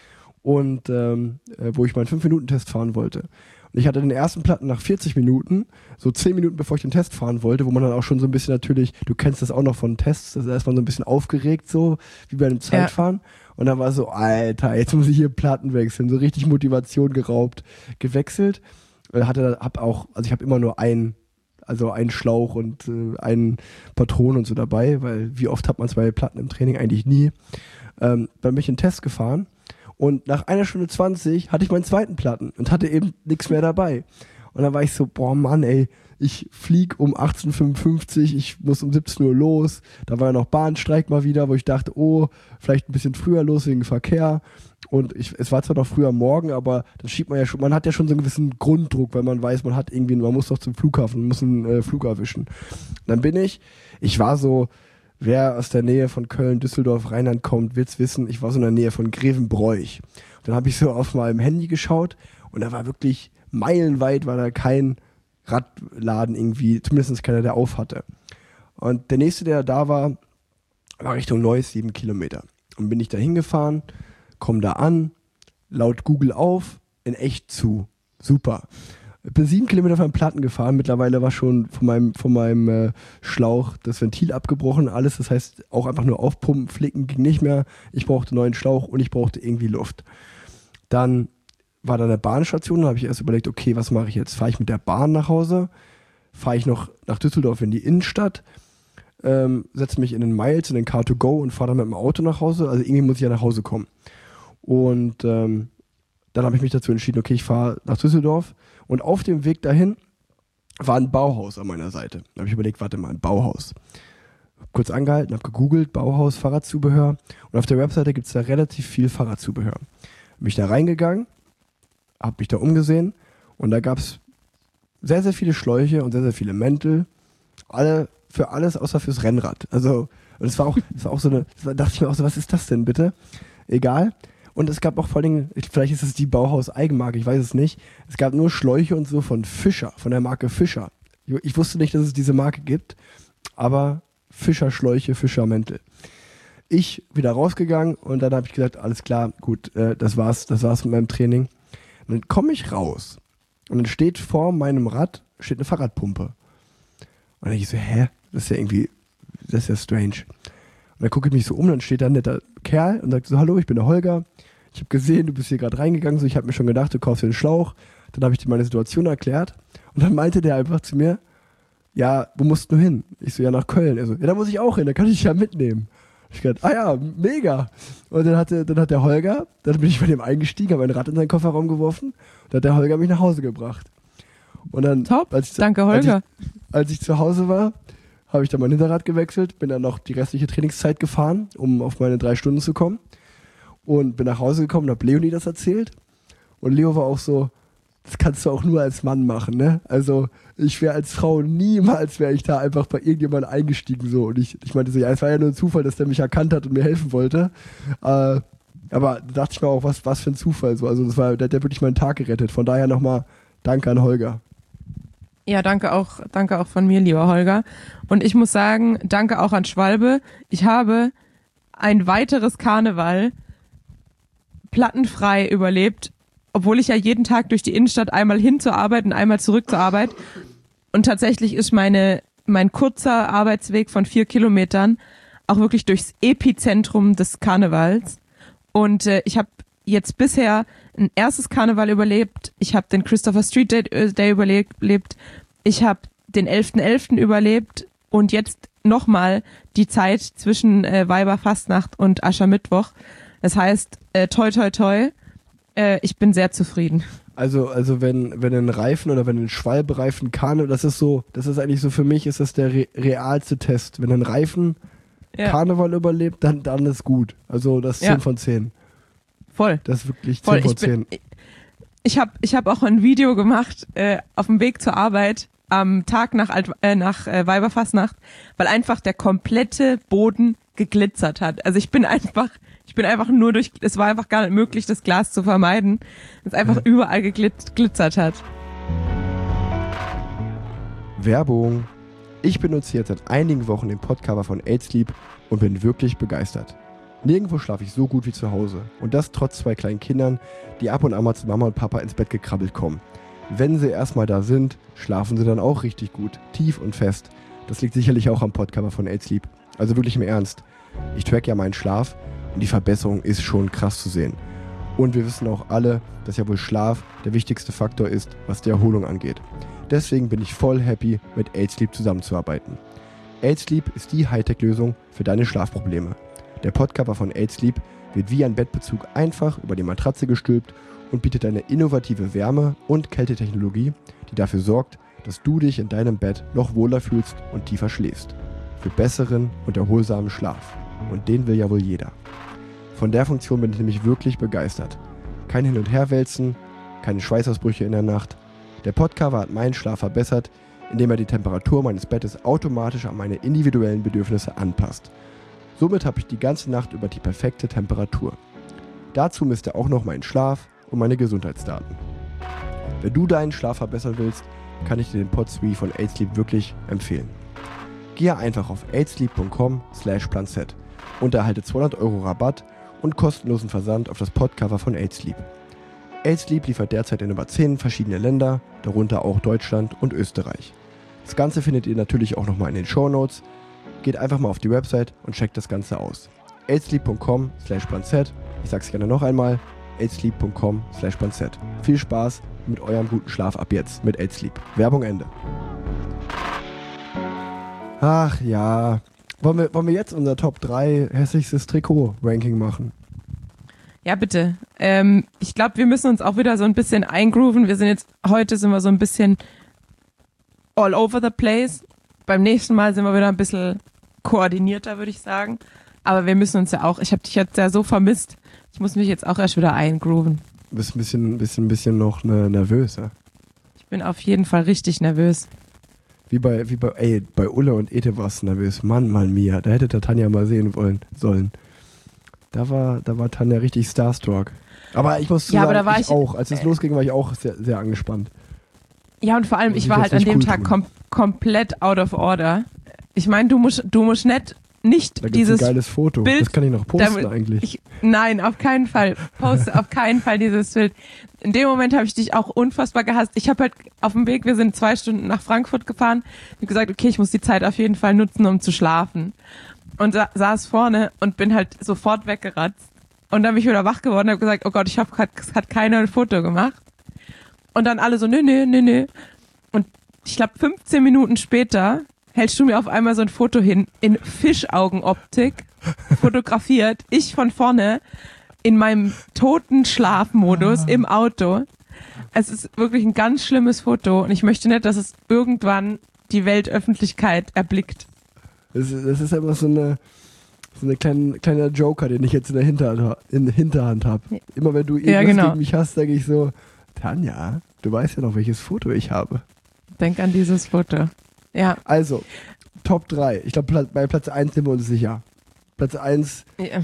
Und ähm, äh, wo ich meinen fünf Minuten Test fahren wollte. Und ich hatte den ersten Platten nach vierzig Minuten, so zehn Minuten bevor ich den Test fahren wollte, wo man dann auch schon so ein bisschen natürlich, du kennst das auch noch von Tests, da ist man so ein bisschen aufgeregt, so wie bei einem Zeitfahren. Ja. Und dann war so, Alter, jetzt muss ich hier Platten wechseln, so richtig Motivation geraubt, gewechselt. Hatte, hab auch, also ich habe immer nur einen, also einen Schlauch und äh, einen Patron und so dabei, weil wie oft hat man zwei Platten im Training? Eigentlich nie. Ähm, dann bin ich einen Test gefahren. Und nach einer Stunde zwanzig hatte ich meinen zweiten Platten und hatte eben nichts mehr dabei. Und dann war ich so, boah Mann ey, ich flieg um achtzehn Uhr fünfundfünfzig, ich muss um siebzehn Uhr los. Da war ja noch Bahnstreik mal wieder, wo ich dachte, oh, vielleicht ein bisschen früher los wegen Verkehr. Und ich, es war zwar noch früher Morgen, aber dann schiebt man ja schon, man hat ja schon so einen gewissen Grunddruck, weil man weiß, man hat irgendwie, man muss doch zum Flughafen, man muss einen äh, Flug erwischen. Dann bin ich, ich war so, wer aus der Nähe von Köln, Düsseldorf, Rheinland kommt, wird's wissen, ich war so in der Nähe von Grevenbroich. Und dann habe ich so auf meinem Handy geschaut und da war wirklich meilenweit, war da kein Radladen irgendwie, zumindest keiner, der auf hatte. Und der nächste, der da war, war Richtung Neuss, sieben Kilometer. Und bin ich da hingefahren, komm da an, laut Google auf, in echt zu. Super. Bin sieben Kilometer von Platten gefahren. Mittlerweile war schon von meinem, von meinem äh, Schlauch das Ventil abgebrochen, alles. Das heißt, auch einfach nur aufpumpen, flicken ging nicht mehr. Ich brauchte einen neuen Schlauch und ich brauchte irgendwie Luft. Dann war da eine Bahnstation, da habe ich erst überlegt, okay, was mache ich jetzt? Fahre ich mit der Bahn nach Hause? Fahre ich noch nach Düsseldorf in die Innenstadt? Ähm, setze mich in den Miles, in den Car to Go und fahre dann mit dem Auto nach Hause. Also irgendwie muss ich ja nach Hause kommen. Und ähm, dann habe ich mich dazu entschieden, okay, ich fahre nach Düsseldorf. Und auf dem Weg dahin war ein Bauhaus an meiner Seite. Da habe ich überlegt, warte mal, ein Bauhaus. Hab kurz angehalten, habe gegoogelt, Bauhaus, Fahrradzubehör. Und auf der Webseite gibt es da relativ viel Fahrradzubehör. Bin ich da reingegangen, habe mich da umgesehen und da gab es sehr, sehr viele Schläuche und sehr, sehr viele Mäntel. Alle für alles außer fürs Rennrad. Also, und es war auch, es war auch so eine, da dachte ich mir auch so, was ist das denn bitte? Egal. Und es gab auch vor allem, vielleicht ist es die Bauhaus-Eigenmarke, ich weiß es nicht. Es gab nur Schläuche und so von Fischer, von der Marke Fischer. Ich wusste nicht, dass es diese Marke gibt, aber Fischer-Schläuche, Fischer-Mäntel. Ich wieder rausgegangen und dann habe ich gesagt, alles klar, gut, äh, das war's, das war's mit meinem Training. Und dann komme ich raus und dann steht vor meinem Rad, steht eine Fahrradpumpe. Und dann denke ich so, hä, das ist ja irgendwie, das ist ja strange. Und dann gucke ich mich so um, dann steht da ein netter Kerl und sagt so, hallo, ich bin der Holger. Ich habe gesehen, du bist hier gerade reingegangen, so ich habe mir schon gedacht, du kaufst dir einen Schlauch. Dann habe ich dir meine Situation erklärt und dann meinte der einfach zu mir, ja, wo musst du hin? Ich so, ja, nach Köln. Er so, ja, da muss ich auch hin, da kann ich dich ja mitnehmen. Ich gedacht, ah ja, mega. Und dann, hatte, dann hat der Holger, dann bin ich bei dem eingestiegen, habe ein Rad in seinen Kofferraum geworfen, dann hat der Holger mich nach Hause gebracht. Und dann, Top, als ich, danke Holger. Als ich, als ich zu Hause war, habe ich dann mein Hinterrad gewechselt, bin dann noch die restliche Trainingszeit gefahren, um auf meine drei Stunden zu kommen. Und bin nach Hause gekommen und habe Leonie das erzählt. Und Leo war auch so, das kannst du auch nur als Mann machen, ne? Also ich wäre als Frau niemals, wäre ich da einfach bei irgendjemandem eingestiegen so. Und ich, ich meinte so, ja, es war ja nur ein Zufall, dass der mich erkannt hat und mir helfen wollte. Äh, aber da dachte ich mir auch, was, was für ein Zufall so. Also das war, der hat wirklich meinen Tag gerettet. Von daher nochmal danke an Holger. Ja, danke auch, danke auch von mir, lieber Holger. Und ich muss sagen, danke auch an Schwalbe. Ich habe ein weiteres Karneval plattenfrei überlebt, obwohl ich ja jeden Tag durch die Innenstadt einmal hin zur Arbeit und einmal zurück zur Arbeit. Und tatsächlich ist meine, mein kurzer Arbeitsweg von vier Kilometern auch wirklich durchs Epizentrum des Karnevals. Und äh, ich habe jetzt bisher ein erstes Karneval überlebt. Ich habe den Christopher Street Day, Day überlebt. Ich habe den elften elften überlebt. Und jetzt nochmal die Zeit zwischen äh, Weiberfastnacht und Aschermittwoch. Das heißt, äh, toi, toi, toi. Äh, ich bin sehr zufrieden. Also, also wenn, wenn ein Reifen oder wenn ein Schwalbereifen Karneval, das ist so, das ist eigentlich so für mich, ist das der re- realste Test. Wenn ein Reifen ja. Karneval überlebt, dann, dann ist gut. Also das ist ja. zehn von zehn. Voll. Das ist wirklich Voll. zehn von ich zehn. Bin, ich ich habe ich hab auch ein Video gemacht äh, auf dem Weg zur Arbeit am Tag nach, Alt, äh, nach äh, Weiberfastnacht, weil einfach der komplette Boden geglitzert hat. Also ich bin einfach, ich bin einfach nur durch, es war einfach gar nicht möglich, das Glas zu vermeiden, es einfach ja. überall geglitzert hat. Werbung. Ich benutze jetzt seit einigen Wochen den Podcover von eight sleep und bin wirklich begeistert. Nirgendwo schlafe ich so gut wie zu Hause. Und das trotz zwei kleinen Kindern, die ab und an mal zu Mama und Papa ins Bett gekrabbelt kommen. Wenn sie erstmal da sind, schlafen sie dann auch richtig gut, tief und fest. Das liegt sicherlich auch am Podcover von eight sleep. Also wirklich im Ernst. Ich track ja meinen Schlaf und die Verbesserung ist schon krass zu sehen. Und wir wissen auch alle, dass ja wohl Schlaf der wichtigste Faktor ist, was die Erholung angeht. Deswegen bin ich voll happy, mit eight sleep zusammenzuarbeiten. eight sleep ist die Hightech-Lösung für deine Schlafprobleme. Der Podcover von eight sleep wird wie ein Bettbezug einfach über die Matratze gestülpt und bietet eine innovative Wärme- und Kältetechnologie, die dafür sorgt, dass du dich in deinem Bett noch wohler fühlst und tiefer schläfst. Für besseren und erholsamen Schlaf. Und den will ja wohl jeder. Von der Funktion bin ich nämlich wirklich begeistert. Kein Hin- und Herwälzen, keine Schweißausbrüche in der Nacht. Der Podcover hat meinen Schlaf verbessert, indem er die Temperatur meines Bettes automatisch an meine individuellen Bedürfnisse anpasst. Somit habe ich die ganze Nacht über die perfekte Temperatur. Dazu misst er auch noch meinen Schlaf und meine Gesundheitsdaten. Wenn du deinen Schlaf verbessern willst, kann ich dir den Pod drei von eight sleep wirklich empfehlen. Gehe einfach auf eight sleep punkt com slash planset und erhalte zweihundert Euro Rabatt und kostenlosen Versand auf das Podcover von eight sleep. eight sleep liefert derzeit in über zehn verschiedene Länder, darunter auch Deutschland und Österreich. Das Ganze findet ihr natürlich auch nochmal in den Shownotes. Geht einfach mal auf die Website und checkt das Ganze aus. eight sleep punkt com slash planset. Ich sag's gerne noch einmal. eight sleep punkt com slash planset. Viel Spaß mit eurem guten Schlaf ab jetzt mit eight sleep. Werbung Ende. Ach ja. Wollen wir, wollen wir jetzt unser Top drei hässlichstes Trikot-Ranking machen? Ja, bitte. Ähm, ich glaube, wir müssen uns auch wieder so ein bisschen eingrooven. Wir sind jetzt, heute sind wir so ein bisschen all over the place. Beim nächsten Mal sind wir wieder ein bisschen koordinierter, würde ich sagen. Aber wir müssen uns ja auch, ich habe dich jetzt ja so vermisst, ich muss mich jetzt auch erst wieder eingrooven. Du bist ein bisschen, bisschen, bisschen noch ne, nervös, ja? Ich bin auf jeden Fall richtig nervös. Wie bei, wie bei, ey, bei Ulle und Ete warst du nervös. Mann, Mann, Mia, da hätte der Tanja mal sehen wollen, sollen. Da war, da war Tanja richtig starstruck. Aber ich muss zu ja, sagen, aber da war ich, ich auch. Als es äh, losging, war ich auch sehr, sehr angespannt. Ja, und vor allem, Muss ich ich war jetzt halt an nicht dem cool Tag tun. kom- komplett out of order. Ich meine, du musst, du musst nicht, nicht Da gibt's dieses ein geiles Foto. Bild, das kann ich noch posten damit- eigentlich. Ich, nein, auf keinen Fall. Poste auf keinen Fall dieses Bild. In dem Moment habe ich dich auch unfassbar gehasst. Ich habe halt auf dem Weg, wir sind zwei Stunden nach Frankfurt gefahren, ich habe gesagt, okay, ich muss die Zeit auf jeden Fall nutzen, um zu schlafen. Und sa- saß vorne und bin halt sofort weggeratzt. Und dann bin ich wieder wach geworden und habe gesagt, oh Gott, ich habe gerade, es hat keiner ein Foto gemacht. Und dann alle so, nö, nö, nö, nö. Und ich glaube, fünfzehn Minuten später hältst du mir auf einmal so ein Foto hin, in Fischaugenoptik, fotografiert, ich von vorne, in meinem toten Schlafmodus im Auto. Es ist wirklich ein ganz schlimmes Foto und ich möchte nicht, dass es irgendwann die Weltöffentlichkeit erblickt. Das ist, das ist einfach so eine, so eine kleine, kleiner Joker, den ich jetzt in der Hinterhand, in der Hinterhand habe. Immer wenn du irgendwas Ja, genau. gegen mich hast, denke ich so, Tanja, du weißt ja noch, welches Foto ich habe. Denk an dieses Foto. Ja. Also, Top drei. Ich glaube, Pla- bei Platz eins sind wir uns sicher. Platz eins Ja.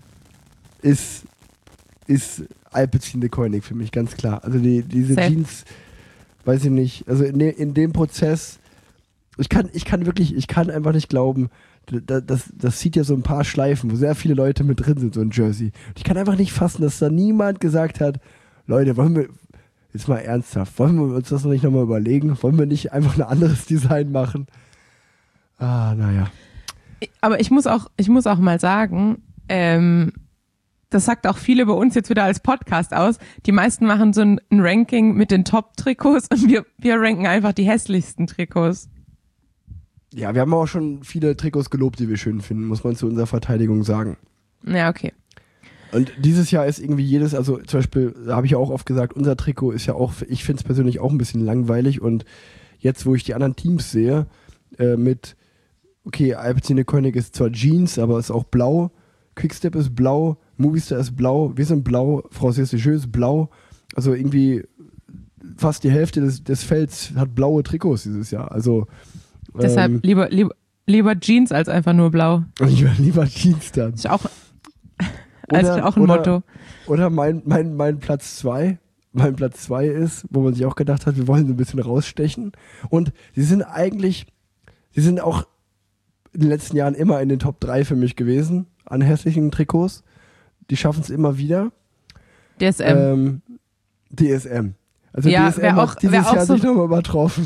ist, ist Alpecin de Koenig für mich, ganz klar. Also die, diese Safe. Jeans, weiß ich nicht, also in, de, in dem Prozess, ich kann, ich kann wirklich, ich kann einfach nicht glauben, das, das, das zieht ja so ein paar Schleifen, wo sehr viele Leute mit drin sind, so ein Jersey. Und ich kann einfach nicht fassen, dass da niemand gesagt hat, Leute, wollen wir, jetzt mal ernsthaft, wollen wir uns das noch nicht nochmal überlegen? Wollen wir nicht einfach ein anderes Design machen? Ah, naja. Aber ich muss auch, ich muss auch mal sagen, ähm, das sagt auch viel über uns jetzt wieder als Podcast aus. Die meisten machen so ein, ein Ranking mit den Top-Trikots und wir, wir ranken einfach die hässlichsten Trikots. Ja, wir haben auch schon viele Trikots gelobt, die wir schön finden, muss man zu unserer Verteidigung sagen. Ja, okay. Und dieses Jahr ist irgendwie jedes, also zum Beispiel, da habe ich ja auch oft gesagt, unser Trikot ist ja auch, ich finde es persönlich auch ein bisschen langweilig und jetzt, wo ich die anderen Teams sehe, äh, mit, okay, Alpecin de Koenig ist zwar Jeans, aber ist auch blau, Quickstep ist blau, Movistar ist blau, wir sind blau, Française des Jeux ist blau, also irgendwie fast die Hälfte des, des Felds hat blaue Trikots dieses Jahr, also Deshalb ähm, lieber, lieber, lieber Jeans als einfach nur blau. lieber, lieber Jeans dann. Ist auch, ist auch ein oder, Motto. Oder mein, mein, mein Platz zwei, mein Platz zwei ist, wo man sich auch gedacht hat, wir wollen so ein bisschen rausstechen. Und sie sind eigentlich, sie sind auch in den letzten Jahren immer in den Top drei für mich gewesen an hässlichen Trikots. Die schaffen es immer wieder. D S M. Ähm, D S M. Also Ja, D S M wär auch- hat dieses wär auch Jahr so- sich nochmal übertroffen.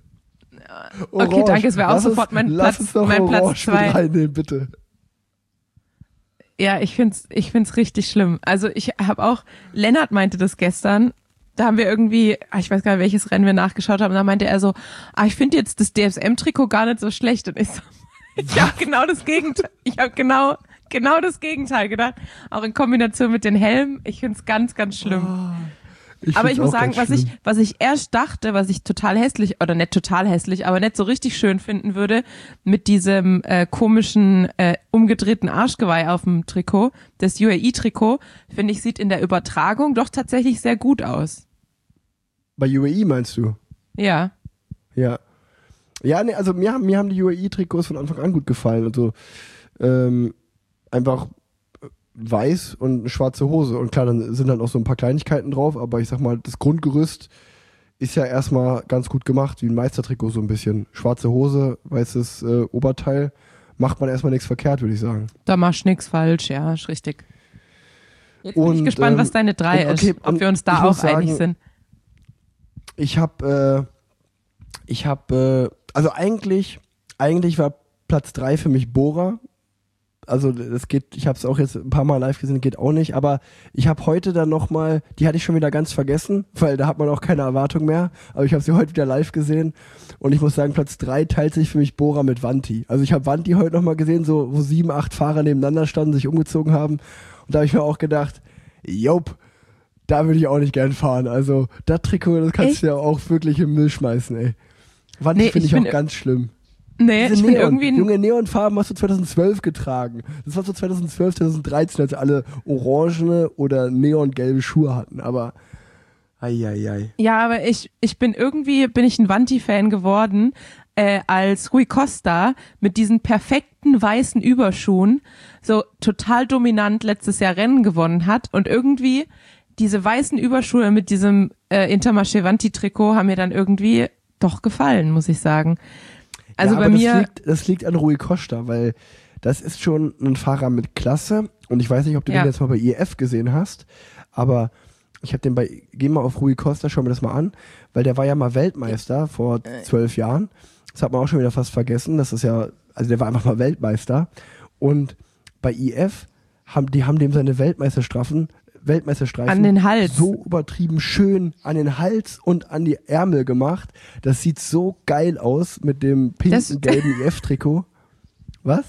Okay, danke, es wäre auch Lass uns- sofort mein lass Platz, uns doch mein Platz Orange mit zwei. reinnehmen, bitte. Ja, ich find's, ich find's richtig schlimm. Also ich habe auch, Lennart meinte das gestern, da haben wir irgendwie, ah, ich weiß gar nicht, welches Rennen wir nachgeschaut haben, und da meinte er so, ah, ich finde jetzt das D S M-Trikot gar nicht so schlecht. Und ich so, ich habe genau das Gegenteil, ich habe genau, genau das Gegenteil gedacht. Auch in Kombination mit den Helmen, ich find's ganz, ganz schlimm. Ich Aber find's ich muss auch sagen, ganz was ich, schlimm. was ich erst dachte, was ich total hässlich, oder nicht total hässlich, aber nicht so richtig schön finden würde, mit diesem äh, komischen, äh, umgedrehten Arschgeweih auf dem Trikot, das U A E-Trikot, finde ich, sieht in der Übertragung doch tatsächlich sehr gut aus. Bei U A E meinst du? Ja. Ja. Ja, nee, also mir haben, mir haben die U A E-Trikots von Anfang an gut gefallen. Also ähm, einfach weiß und eine schwarze Hose. Und klar, dann sind halt auch so ein paar Kleinigkeiten drauf, aber ich sag mal, das Grundgerüst ist ja erstmal ganz gut gemacht, wie ein Meistertrikot so ein bisschen. Schwarze Hose, weißes äh, Oberteil, macht man erstmal nichts verkehrt, würde ich sagen. Da machst du nichts falsch, ja, ist richtig. Jetzt bin ich Und, gespannt, ähm, was deine drei und okay, ist, ob und wir uns ich da auch muss sagen, einig sind. Ich habe, äh, ich habe, äh, also eigentlich, eigentlich war Platz drei für mich Bora. Also das geht, ich habe es auch jetzt ein paar Mal live gesehen, geht auch nicht, aber ich habe heute dann nochmal, die hatte ich schon wieder ganz vergessen, weil da hat man auch keine Erwartung mehr, aber ich habe sie heute wieder live gesehen und ich muss sagen, Platz drei teilt sich für mich Bora mit Vanti. Also ich habe Vanti heute nochmal gesehen, so wo sieben, acht Fahrer nebeneinander standen, sich umgezogen haben und da habe ich mir auch gedacht, jop, da würde ich auch nicht gern fahren. Also das Trikot, das kannst Echt? du ja auch wirklich im Müll schmeißen, ey. Vanti Nee, finde ich ich auch bin- ganz schlimm. Nee, Diese ich bin Neon, irgendwie ein, junge Neonfarben hast du zweitausendzwölf getragen. Das war so zweitausendzwölf, zweitausenddreizehn, als alle orangene oder neongelbe Schuhe hatten. Aber eieiei. ja, aber ich, ich bin irgendwie, bin ich ein Vanti-Fan geworden, äh, als Rui Costa mit diesen perfekten weißen Überschuhen so total dominant letztes Jahr Rennen gewonnen hat und irgendwie diese weißen Überschuhe mit diesem äh, Intermarché Vanti-Trikot haben mir dann irgendwie doch gefallen, muss ich sagen. Also ja, bei aber mir, Das liegt, das liegt an Rui Costa, weil das ist schon ein Fahrer mit Klasse. Und ich weiß nicht, ob du Ja. den jetzt mal bei I F gesehen hast, aber ich habe den bei, geh mal auf Rui Costa, schau mir das mal an, weil der war ja mal Weltmeister vor zwölf Jahren. Das hat man auch schon wieder fast vergessen. Das ist ja, also der war einfach mal Weltmeister. Und bei I F haben, die haben dem seine Weltmeisterstrafen, Weltmeisterstreifen An den Hals. so übertrieben schön an den Hals und an die Ärmel gemacht. Das sieht so geil aus mit dem Das- pinken, gelben I F-Trikot. Was?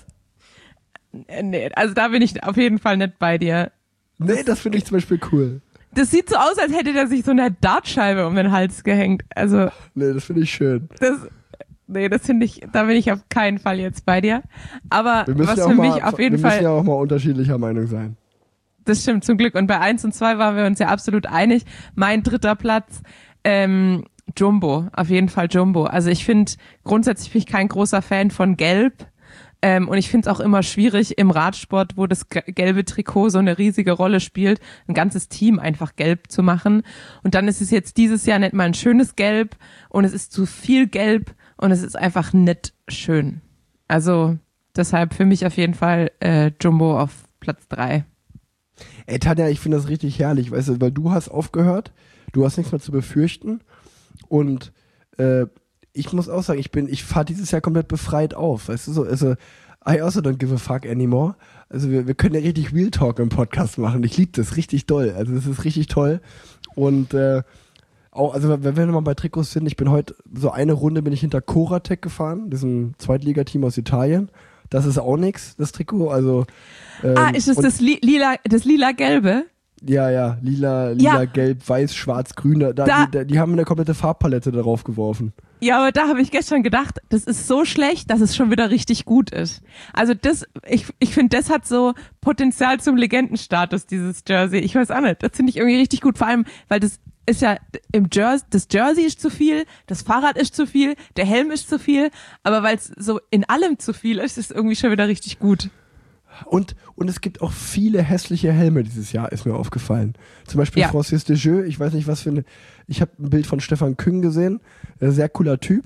äh, nee, also da bin ich auf jeden Fall nicht bei dir. Nee, das finde ich zum Beispiel cool. Das sieht so aus, als hätte der sich so eine Dartscheibe um den Hals gehängt. Also Nee, das finde ich schön. das, nee, das finde ich, da bin ich auf keinen Fall jetzt bei dir. Aber Wir müssen was ja auch für mal, mich auf jeden wir Fall, müssen ja auch mal unterschiedlicher Meinung sein. das stimmt zum Glück. Und bei eins und zwei waren wir uns ja absolut einig. Mein dritter Platz, ähm, Jumbo, auf jeden Fall Jumbo. Also ich finde, grundsätzlich bin ich kein großer Fan von Gelb. Ähm, und ich finde es auch immer schwierig im Radsport, wo das ge- gelbe Trikot so eine riesige Rolle spielt, ein ganzes Team einfach gelb zu machen. Und dann ist es jetzt dieses Jahr nicht mal ein schönes Gelb und es ist zu viel Gelb und es ist einfach nicht schön. Also deshalb für mich auf jeden Fall äh, Jumbo auf Platz drei. Ey, Tanja, ich finde das richtig herrlich, weißt du, weil du hast aufgehört, du hast nichts mehr zu befürchten und äh, ich muss auch sagen, ich bin, ich fahre dieses Jahr komplett befreit auf, weißt du, so, also I also don't give a fuck anymore. Also wir, wir können ja richtig Real Talk im Podcast machen, ich liebe das richtig doll, also das ist richtig toll und äh, auch, also wenn wir nochmal bei Trikots sind, ich bin heute, so eine Runde bin ich hinter Coratec gefahren, diesem Zweitligateam aus Italien. Das ist auch nix, das Trikot, also ähm, Ah, ist es und- das li lila, das lila-gelbe? ja, ja, lila, lila, Ja. gelb, weiß, schwarz, grün. Da, Da- die, da, die haben eine komplette Farbpalette darauf geworfen. Ja, aber da habe ich gestern gedacht, das ist so schlecht, dass es schon wieder richtig gut ist. Also das, ich, ich finde, das hat so Potenzial zum Legendenstatus, dieses Jersey. Ich weiß auch nicht, das finde ich irgendwie richtig gut. Vor allem, weil das ist ja im Jersey, das Jersey ist zu viel, das Fahrrad ist zu viel, der Helm ist zu viel, aber weil es so in allem zu viel ist, ist es irgendwie schon wieder richtig gut. Und, und es gibt auch viele hässliche Helme dieses Jahr, ist mir aufgefallen. Zum Beispiel Ja. Francis Desjeux, ich weiß nicht, was für eine. Ich habe ein Bild von Stefan Küng gesehen, äh, sehr cooler Typ.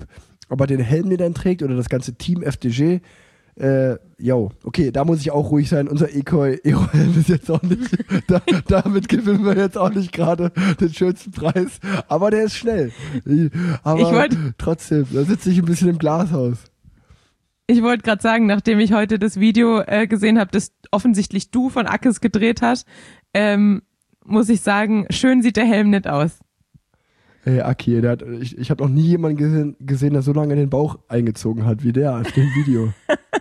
ob er den Helm, den er dann trägt oder das ganze Team F D G. Äh, yo, okay, da muss ich auch ruhig sein. Unser Eco-Helm ist jetzt auch nicht, da, damit gewinnen wir jetzt auch nicht gerade den schönsten Preis. Aber der ist schnell. Aber Ich wollt- trotzdem, da sitze ich ein bisschen im Glashaus. Ich wollte gerade sagen, nachdem ich heute das Video äh, gesehen habe, das offensichtlich du von Ackes gedreht hast, ähm, muss ich sagen, schön sieht der Helm nicht aus. Ey, Aki, der hat, ich, ich habe noch nie jemanden gesehen, gesehen, der so lange in den Bauch eingezogen hat wie der auf dem Video.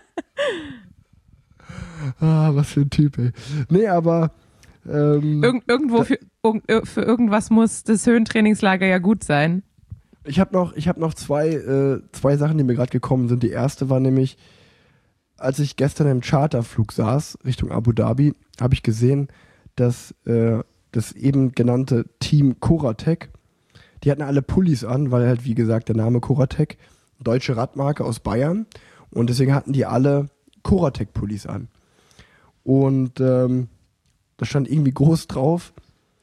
Ah, was für ein Typ, ey. Nee, aber ähm, Irg irgendwo für, irg für irgendwas muss das Höhentrainingslager ja gut sein. ich habe noch, ich hab noch zwei, äh, zwei Sachen, die mir gerade gekommen sind. Die erste war nämlich, als ich gestern im Charterflug saß, Richtung Abu Dhabi, habe ich gesehen, dass äh, das eben genannte Team Coratec, die hatten alle Pullis an, weil halt, wie gesagt, der Name Coratec, deutsche Radmarke aus Bayern. Und deswegen hatten die alle Coratec-Pullis an. Und ähm, da stand irgendwie groß drauf,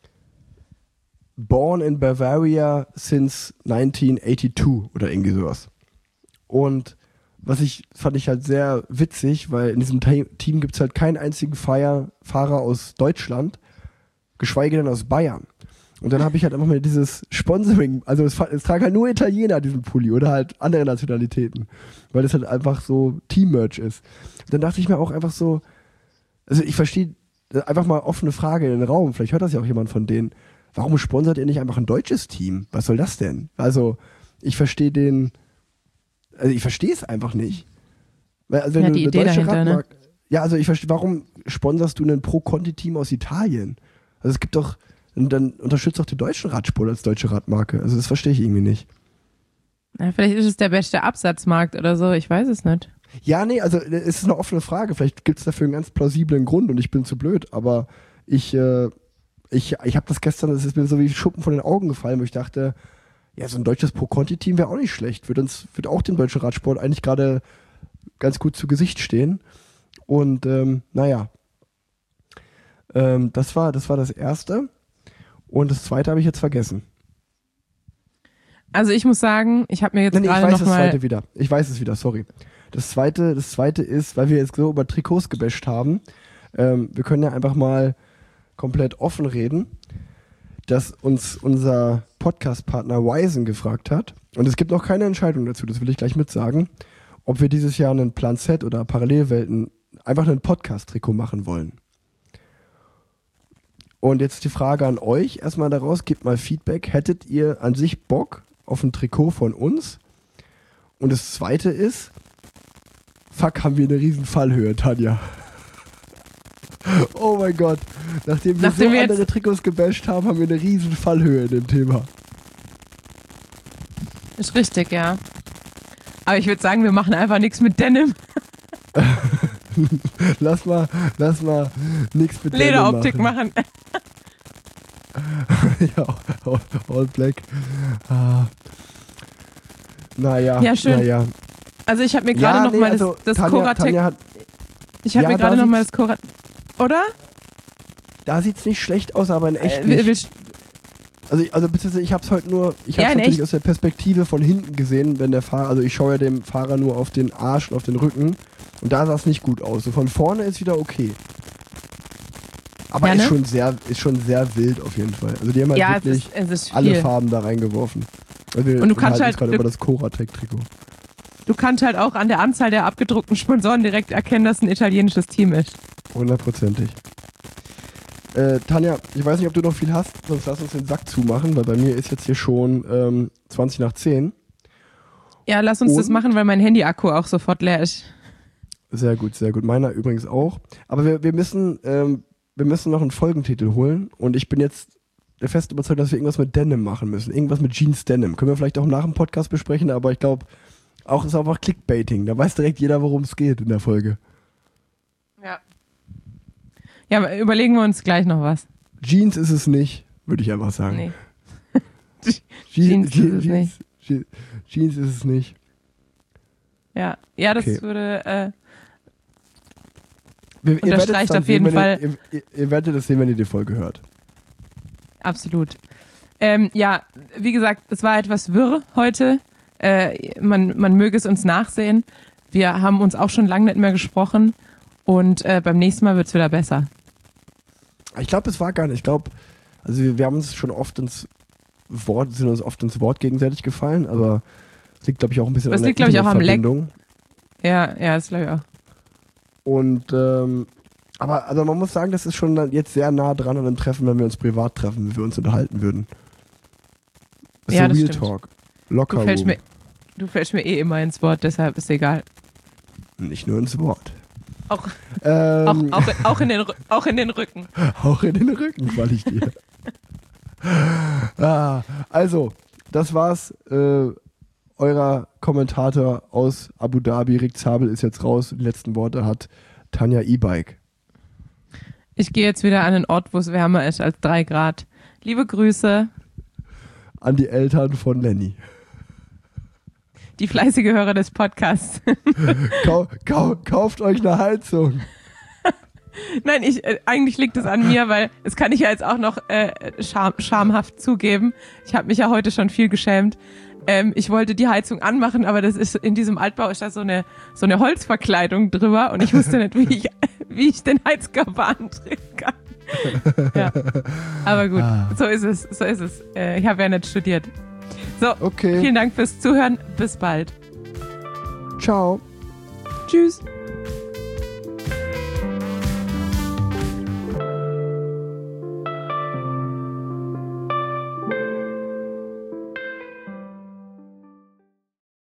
Born in Bavaria since nineteen eighty-two oder irgendwie sowas. Und was ich, fand ich halt sehr witzig, weil in diesem Te- Team gibt es halt keinen einzigen Feier, Fahrer aus Deutschland, geschweige denn aus Bayern. Und dann habe ich halt einfach mal dieses Sponsoring, also es, es tragen halt nur Italiener diesen Pulli oder halt andere Nationalitäten, weil das halt einfach so Team-Merch ist. Und dann dachte ich mir auch einfach so, also ich verstehe, einfach mal offene Frage in den Raum, vielleicht hört das ja auch jemand von denen, warum sponsert ihr nicht einfach ein deutsches Team? Was soll das denn? Also ich verstehe den, also ich verstehe es einfach nicht. Weil, also wenn Ja, du die eine Idee deutsche dahinter, ne? Radmarke, ja, also ich verstehe, warum sponsorst du ein Pro-Conti-Team aus Italien? Also es gibt doch, und dann unterstützt doch den deutschen Radsport als deutsche Radmarke. Also das verstehe ich irgendwie nicht. Ja, vielleicht ist es der beste Absatzmarkt oder so, ich weiß es nicht. Ja, nee, also es ist eine offene Frage. Vielleicht gibt es dafür einen ganz plausiblen Grund und ich bin zu blöd. Aber ich, äh, ich, ich habe das gestern, das ist mir so wie Schuppen von den Augen gefallen, wo ich dachte, ja, so ein deutsches Pro-Conti-Team wäre auch nicht schlecht. Würde uns, würde auch dem deutschen Radsport eigentlich gerade ganz gut zu Gesicht stehen. Und ähm, naja, ähm, das war, das war das Erste. Und das Zweite habe ich jetzt vergessen. Also ich muss sagen, ich habe mir jetzt Nee, nee, ich gerade weiß noch das mal... Zweite wieder. Ich weiß es wieder, sorry. Das Zweite, das Zweite ist, weil wir jetzt so über Trikots gebasht haben, ähm, wir können ja einfach mal komplett offen reden, dass uns unser Podcast-Partner Wizen gefragt hat, und es gibt noch keine Entscheidung dazu, das will ich gleich mit sagen, ob wir dieses Jahr einen Plan Z oder Parallelwelten einfach einen Podcast-Trikot machen wollen. Und jetzt die Frage an euch, erstmal daraus, gebt mal Feedback, hättet ihr an sich Bock auf ein Trikot von uns? Und das Zweite ist, fuck, haben wir eine riesen Fallhöhe, Tanja. Oh mein Gott, nachdem wir Nachdem so wir andere jetzt- Trikots gebasht haben, haben wir eine riesen Fallhöhe in dem Thema. Ist richtig, ja. Aber ich würde sagen, wir machen einfach nichts mit Denim. Lass mal, lass mal nichts mit Denim Lederoptik machen. machen. Ja, all, all black. Ah. Naja, Ja, schön. naja. Also ich habe mir gerade Ja, noch nee, mal also das, das Tanja, Coratec... Tanja hat, Ich habe Ja, mir da gerade noch mal das sieht's- Coratec... Oder? da sieht's nicht schlecht aus, aber in echt Äh, nicht. willst- Also, ich- also beziehungsweise ich habe es heute nur, ich habe Ja, es in natürlich echt. aus der Perspektive von hinten gesehen, wenn der Fahrer, also ich schaue ja dem Fahrer nur auf den Arsch und auf den Rücken und da sah es nicht gut aus. So von vorne ist wieder okay. Aber Ja, ist ne? schon sehr, ist schon sehr wild auf jeden Fall. Also die haben halt ja, es wirklich ist, es ist alle viel. Farben da reingeworfen. Also wir Und du kannst unterhalten halt- uns gerade du- über das Coratec-Trikot. Du kannst halt auch an der Anzahl der abgedruckten Sponsoren direkt erkennen, dass ein italienisches Team ist. Hundertprozentig. Äh, Tanja, ich weiß nicht, ob du noch viel hast, sonst lass uns den Sack zumachen, weil bei mir ist jetzt hier schon ähm, zwanzig nach zehn. Ja, lass uns das Und? machen, weil mein Handy-Akku auch sofort leer ist. Sehr gut, sehr gut. Meiner übrigens auch. Aber wir, wir müssen, ähm, wir müssen noch einen Folgentitel holen und ich bin jetzt der festen Überzeugung, dass wir irgendwas mit Denim machen müssen. Irgendwas mit Jeans Denim. Können wir vielleicht auch nach dem Podcast besprechen, aber ich glaube, auch ist einfach Clickbaiting. Da weiß direkt jeder, worum es geht in der Folge. Ja. Ja, aber überlegen wir uns gleich noch was. Jeans ist es nicht, würde ich einfach sagen. Nee. Je- Jeans Je- ist es Jeans, Je- Jeans ist es nicht. Ja, ja, das Okay. würde... Äh, Wir, ihr werdet Unterstreicht es dann auf jeden sehen, wenn Fall- Ihr, ihr, ihr werdet es sehen, wenn ihr die Folge hört. Absolut. Ähm, ja, wie gesagt, es war etwas wirr heute. Äh, man, man möge es uns nachsehen. Wir haben uns auch schon lange nicht mehr gesprochen und äh, beim nächsten Mal wird es wieder besser. Ich glaube, es war gar nicht. Ich glaube, also wir, wir haben uns schon oft ins Wort, sind uns oft ins Wort gegenseitig gefallen, aber es liegt, glaube ich, auch ein bisschen das an der liegt, glaube ich, auch am Leck. Internetverbindung. Ja, ja, das glaube ich auch. Und ähm, aber also man muss sagen, das ist schon dann jetzt sehr nah dran an einem Treffen, wenn wir uns privat treffen, wenn wir uns unterhalten würden. Das ist Ja, so das Real stimmt. Talk. Locker Du fällst, room. mir, du fällst mir eh immer ins Wort, deshalb ist egal. Nicht nur ins Wort. Auch, Ähm, auch, auch, auch, in den, Rü- auch in den Rücken. Auch in den Rücken falle ich dir. ah, also, das war's. Äh, euer Kommentator aus Abu Dhabi, Rick Zabel, ist jetzt raus. Die letzten Worte hat Tanja E-Bike. Ich gehe jetzt wieder an einen Ort, wo es wärmer ist als drei Grad. Liebe Grüße, An die Eltern von Lenny. die fleißige Hörer des Podcasts. Kau kau kauft euch eine Heizung. Nein, ich, äh, eigentlich liegt es an mir, weil das kann ich ja jetzt auch noch äh, scham, schamhaft zugeben. Ich habe mich ja heute schon viel geschämt. Ähm, ich wollte die Heizung anmachen, aber das ist in diesem Altbau ist da so eine so eine Holzverkleidung drüber und ich wusste nicht, wie ich wie ich den Heizkörper andrehen kann. Ja. Aber gut, Ah. so ist es, so ist es. Äh, ich habe ja nicht studiert. So, Okay. vielen Dank fürs Zuhören. Bis bald. Ciao. Tschüss.